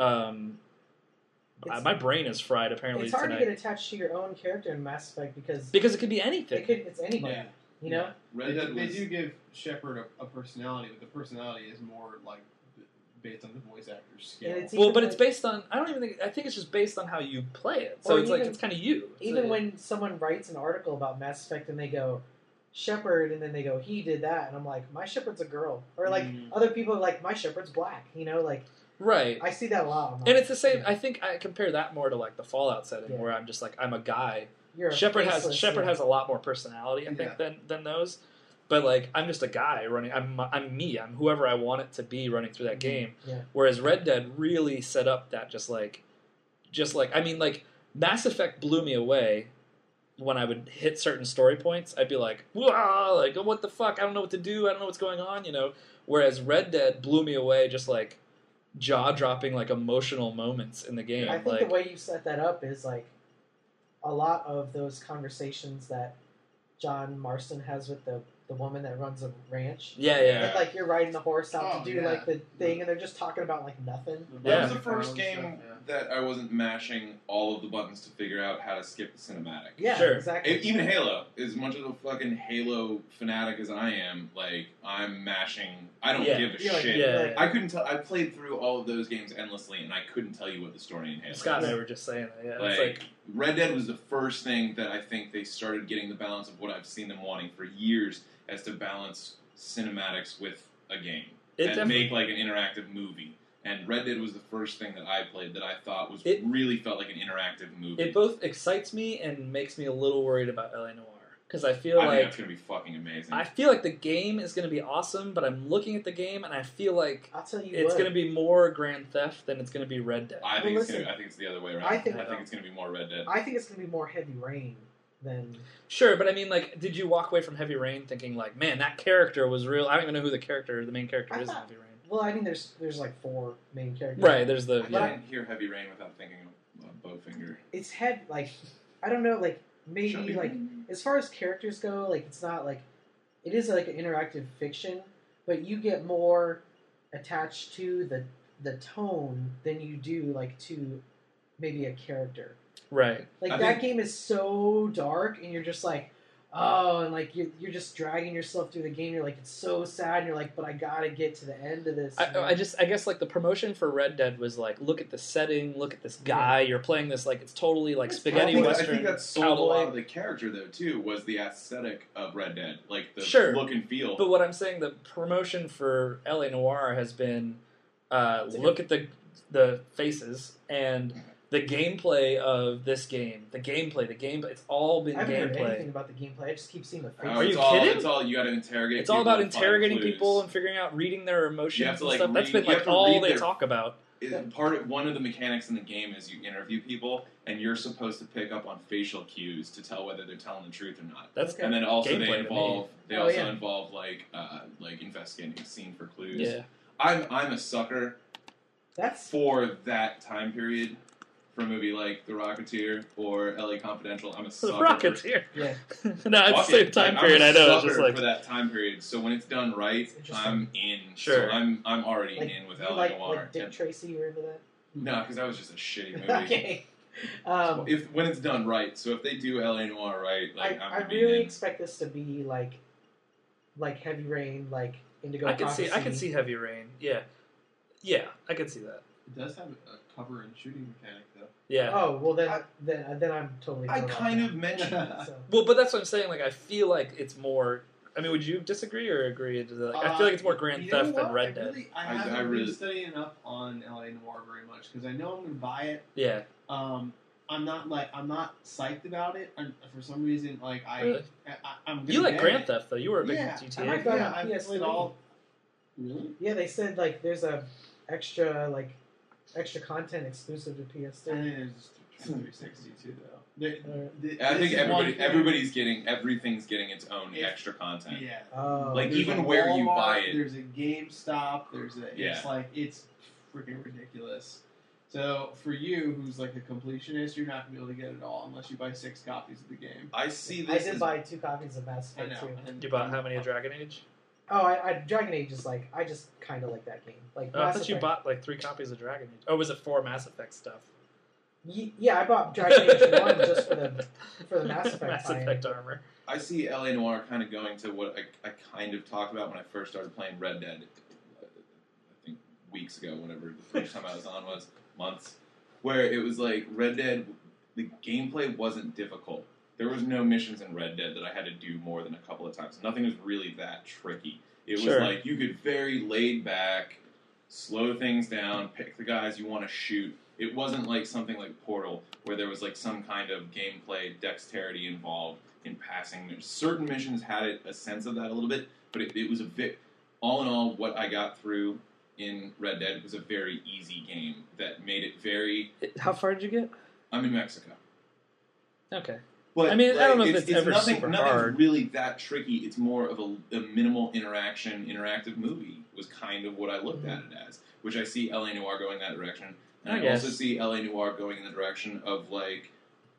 It's- my brain is fried apparently it's hard tonight to get attached to your own character in Mass Effect because because it could be anything. it's anybody. Yeah. You know, Red Dead They was do give Shepard a personality, but the personality is more like based on the voice actor's skill. and it's Well, even but it's like- based on. I don't even think. I think it's just based on how you play it. So Or it's like even- it's kind of you. even So- when someone writes an article about Mass Effect and they go Shepard, and then they go he did that, and I'm like my Shepard's a girl, or like other people are like my Shepard's black. You know, like right. I see that a lot. And it's the same. I think I compare that more to like the Fallout setting, Yeah. where I'm just like I'm a guy. You're a Shepard faceless, has yeah. a lot more personality, I think, than those. But like I'm just a guy running. I'm me. I'm whoever I want it to be running through that game. Yeah. Whereas Red Dead really set up that just like I mean like Mass Effect blew me away. When I would hit certain story points, I'd be like, "Wow!" Like, what the fuck? I don't know what to do. I don't know what's going on. You know. Whereas Red Dead blew me away, just like jaw-dropping, like emotional moments in the game. I think like, the way you set that up is like a lot of those conversations that John Marston has with the woman that runs a ranch. yeah. And, like you're riding the horse out Oh, to do yeah. like the thing, and they're just talking about like nothing. Yeah. That was the first game that I wasn't mashing all of the buttons to figure out how to skip the cinematic. Yeah, Sure. exactly. Even Halo, as much of a fucking Halo fanatic as I am, like I'm mashing. I don't Yeah. give a You're like- shit. Yeah. you're like, I couldn't tell. I played through all of those games endlessly, and I couldn't tell you what the story in Halo. Scott is. and I were just saying that. Yeah, Like, it's like Red Dead was the first thing that I think they started getting the balance of what I've seen them wanting for years, as to balance cinematics with a game it and definitely. make like an interactive movie. And Red Dead was the first thing that I played that I thought was It- really felt like an interactive movie. It both excites me and makes me a little worried about LA Noire because I feel I think like that's gonna be fucking amazing. I feel like the game is going to be awesome, but I'm looking at the game and I feel like I'll tell you it's what. going to be more Grand Theft than it's going to be Red Dead. I think Well, it's gonna. listen, I think it's the other way around. I think- it's gonna be more Red Dead. I think it's going to be more Heavy Rain than. Sure, but I mean, like, did you walk away from Heavy Rain thinking like, man, that character was real? I don't even know who the main character I is in thought- Heavy Rain. Well, I mean, there's like 4 main characters. Right, there's the I yeah. can't hear Heavy Rain without thinking of Bowfinger. It's like I don't know, like maybe Chubby like Rain. as far as characters go, like it's not like it is like an interactive fiction, but you get more attached to the tone than you do like to maybe a character. right. Like I that think- game is so dark, and you're just like, oh, and like you're just dragging yourself through the game. You're like, it's so sad. And you're like, but I gotta get to the end of this. you know? I guess like the promotion for Red Dead was like, look at the setting, look at this guy. You're playing this like it's totally like spaghetti I western. think that sold a lot cowboy. of the character though too. Was the aesthetic of Red Dead, like the Sure. look and feel. But what I'm saying, the promotion for LA Noire has been look at the faces and the gameplay of this game. The gameplay. It's all been I haven't heard anything gameplay. about the gameplay. I just keep seeing the face. Are you it's all, kidding? It's all you got to interrogate. It's all people about and find interrogating clues. people and figuring out, reading their emotions You have and to, like, stuff. That's read- been you have like to all read they their- talk about. One of the mechanics in the game is you interview people, and you're supposed to pick up on facial cues to tell whether they're telling the truth or not. That's Okay. And then also Gameplay they to me. involve Oh, yeah. involve like investigating a scene for clues. Yeah. I'm a sucker That's for that time period. For a movie like The Rocketeer or LA Confidential, I'm a The sucker. Rocketeer. yeah. No, it's the Fuck same it. time Like, period. I I'm a know. It's just sucker like for that time period. So when it's done right, It's interesting. I'm in. Sure. So I'm already Like, in with you LA like Noir. Dick Tracy? You were into that? No, because that was just a shitty movie. Okay. If when it's done right, so if they do LA Noir right, like I I'm gonna be really in. expect this to be like Heavy Rain, like Indigo I can Prophecy. see Heavy Rain. Yeah, yeah, I can see that. It does have a cover and shooting mechanic, though. Yeah. Oh well, then I'm totally. I thrown off kind now. of mentioned that. So, Well, but that's what I'm saying. Like, I feel like it's more. I mean, would you disagree or agree? Like, I feel like it's more Grand You know Theft than what? Red Dead. I I haven't really- been studying up on LA Noir very much because I know I'm going to buy it. Yeah. I'm not psyched about it, and for some reason, like Really? I'm. Gonna You like get Grand it. Theft though. You were a big Yeah, GTA. I like fan. that. I've PS3. played all. Really? yeah, they said like there's a extra content exclusive to I PS3. think there's just 360 too, though. I think This is one thing- everything's getting its own If- extra content. Yeah. Oh, Like, There's even a where you Walmart, buy it. There's a GameStop. Yeah. It's freaking ridiculous. So for you, who's like a completionist, you're not gonna be able to get it all unless you buy 6 copies of the game. I see I this did as buy 2 copies of Mass I Effect know. 2. and- You bought how many of Dragon Age? Oh, I Dragon Age is like I just kind of like that game. Like Oh, I Mass thought you Effect- bought like 3 copies of Dragon Age. Oh, was it 4 Mass Effect stuff? Yeah, I bought Dragon Age 1 just for the Mass Effect Mass tie-in. Effect armor. I see LA Noir kind of going to what I kind of talked about when I first started playing Red Dead. I think weeks ago, whenever the first time I was on was, months, where it was like Red Dead, the gameplay wasn't difficult. There was no missions in Red Dead that I had to do more than a couple of times. Nothing was really that tricky. It was Sure. like you could very laid back, slow things down, pick the guys you want to shoot. It wasn't like something like Portal, where there was like some kind of gameplay dexterity involved in passing. Certain missions had a sense of that a little bit, but it was a bit. All in all, what I got through in Red Dead was a very easy game that made it very. How far did you get? I'm in Mexico. Okay. But I mean, I don't know if it's ever nothing, super nothing's hard. really that tricky. It's more of a minimal interactive movie was kind of what I looked at it as, which I see LA Noir going that direction. And I I guess. also see LA Noir going in the direction of like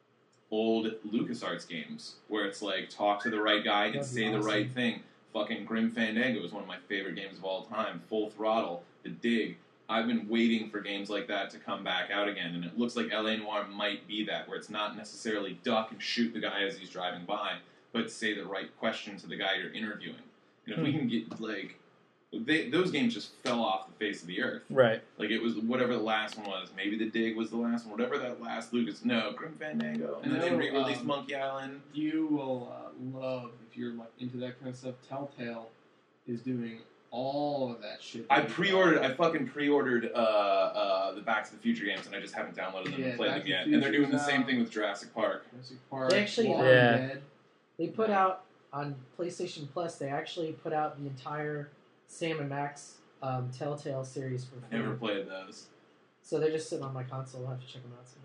old LucasArts games, where it's like talk to the right guy and That'd be say the awesome. right thing. Fucking Grim Fandango is one of my favorite games of all time. Full Throttle, The Dig. I've been waiting for games like that to come back out again, and it looks like LA Noir might be that, where it's not necessarily duck and shoot the guy as he's driving by, but say the right question to the guy you're interviewing. And if we can get, like, those games just fell off the face of the earth. Right. Like, it was whatever the last one was. Maybe The Dig was the last one. Whatever that last Lucas. No, Grim Fandango. And then they No, re-released Monkey Island. You will love, if you're like into that kind of stuff, Telltale is doing all of that shit. I fucking pre-ordered the Back to the Future games, and I just haven't downloaded them Yeah, and played Back them to the yet. And they're doing the Future's same out. thing with Jurassic Park. Jurassic Park, They actually- Walking Yeah. Dead. They put out on PlayStation Plus. They actually put out the entire Sam and Max Telltale series for I never free. played those. So they're just sitting on my console. I'll have to check them out someday.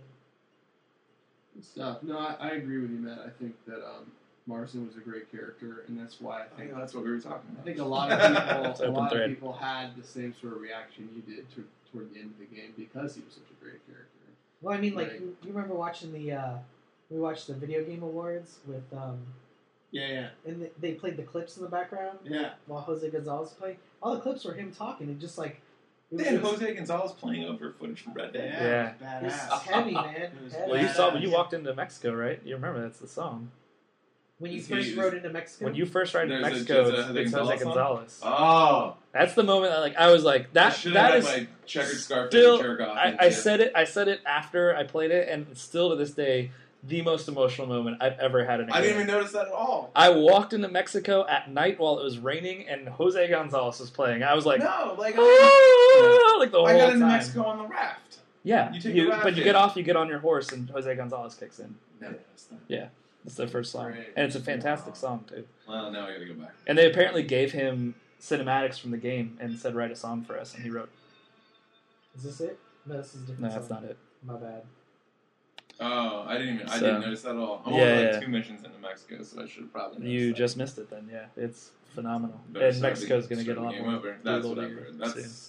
Good stuff. No, I agree with you, Matt. I think that Marston was a great character, and that's why I I think think that's what we were talking about. I think a lot of It's people, open thread. had the same sort of reaction you did toward the end of the game because he was such a great character. Well, I mean, like Right. you remember watching we watched the video game awards with Yeah, and they played the clips in the background yeah. while Jose Gonzalez played. All the clips were him talking, and just like it Then was, Jose Gonzalez playing over footage from Red Dead. Yeah. It it was was badass. heavy, man. It was Heavy. Well, you badass. saw when you walked into Mexico, right? You remember that's the song. When you Is first he- rode into Mexico. When you first ride to There's a- Mexico, there's a it's Jose Jose Gonzalez song? Gonzalez. Oh, That's the moment that, I was like, I that should that have is. had my checkered scarf still- and jerk off. I said it after I played it, and it's still to this day the most emotional moment I've ever had in a game. I didn't even notice that at all. I walked into Mexico at night while it was raining, and Jose Gonzalez was playing. I was like, No, like "Ah!" like the whole I got into time. Mexico on the raft. Yeah, You take the raft but you in. get off, you get on your horse, and Jose Gonzalez kicks in. No, that's not- It's the first song, Right. and it's a fantastic song too. Well, now I gotta go back. And they apparently gave him cinematics from the game and said, "Write a song for us," and he wrote. Is this it? No, this is a different. No, that's song. not it. My bad. Oh, I didn't So- notice that at all. I'm Yeah, only yeah. like 2 missions into Mexico, so I should have probably noticed You that. just missed it then. Yeah, it's phenomenal. Better and start Mexico's the- going to get a start lot the game more over. That's brutal whatever. soon. That's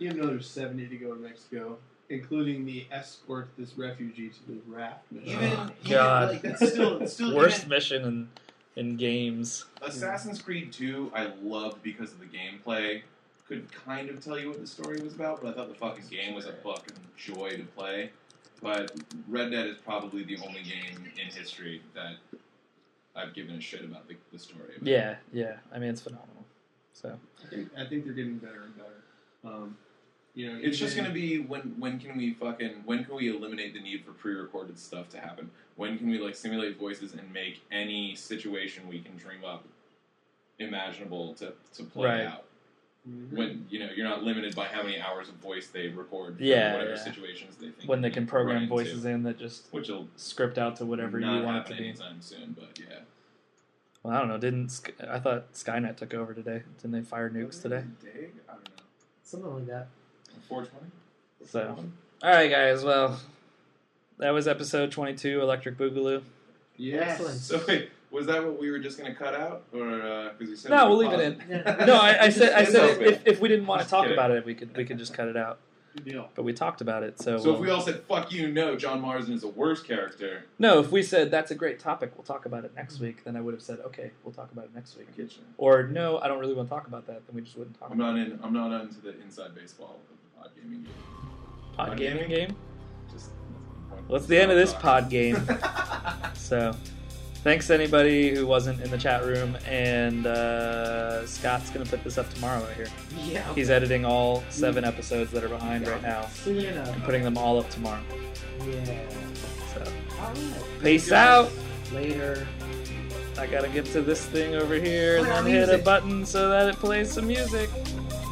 Even though there's 70 to go to Mexico, including the escort this refugee to the raft mission. Oh, God. Like, that's still Worst even- mission in games. Assassin's Creed 2, I loved because of the gameplay. Could kind of tell you what the story was about, but I thought the fucking game was a fucking joy to play. But Red Dead is probably the only game in history that I've given a shit about the story. Of. Yeah. I mean, it's phenomenal. So I think they're getting better and better. It's just gonna be when can we eliminate the need for pre-recorded stuff to happen? When can we like simulate voices and make any situation we can dream up imaginable to play Right. out? When you're not limited by how many hours of voice they record for Yeah, whatever yeah. situations they think when they we can run program into, voices in that just which will script out to whatever you not want it happen to be. anytime soon. But yeah, Well, I don't know. I thought Skynet took over today? Didn't they fire nukes today? Dig? I don't know. Something like that. 420. So, all right, guys. Well, that was episode 22, Electric Boogaloo. Yes. Excellent. So wait, was that what we were just gonna cut out, or because you said No, we we'll were leave it pausing? in. No, I said It's okay. if we didn't want to Just talk kidding. about it, we could just cut it out. Good deal. But we talked about it, so. So if we all said "fuck you," no, John Marsden is a worse character. No, if we said that's a great topic, we'll talk about it next week, then I would have said okay, we'll talk about it next week. I get you. Or no, I don't really want to talk about that, then we just wouldn't talk I'm about not in. I'm not into the inside baseball of the pod gaming game. it. Pod gaming game? Just Well, it's the end of this pod game. So, thanks to anybody who wasn't in the chat room, and Scott's going to put this up tomorrow, I hear. Yeah. He's editing all 7 episodes that are behind right now Soon enough. and putting them all up tomorrow. Yeah. So, All right. peace out. Later. I got to get to this thing over here and Play our then hit a music. button so that it plays some music.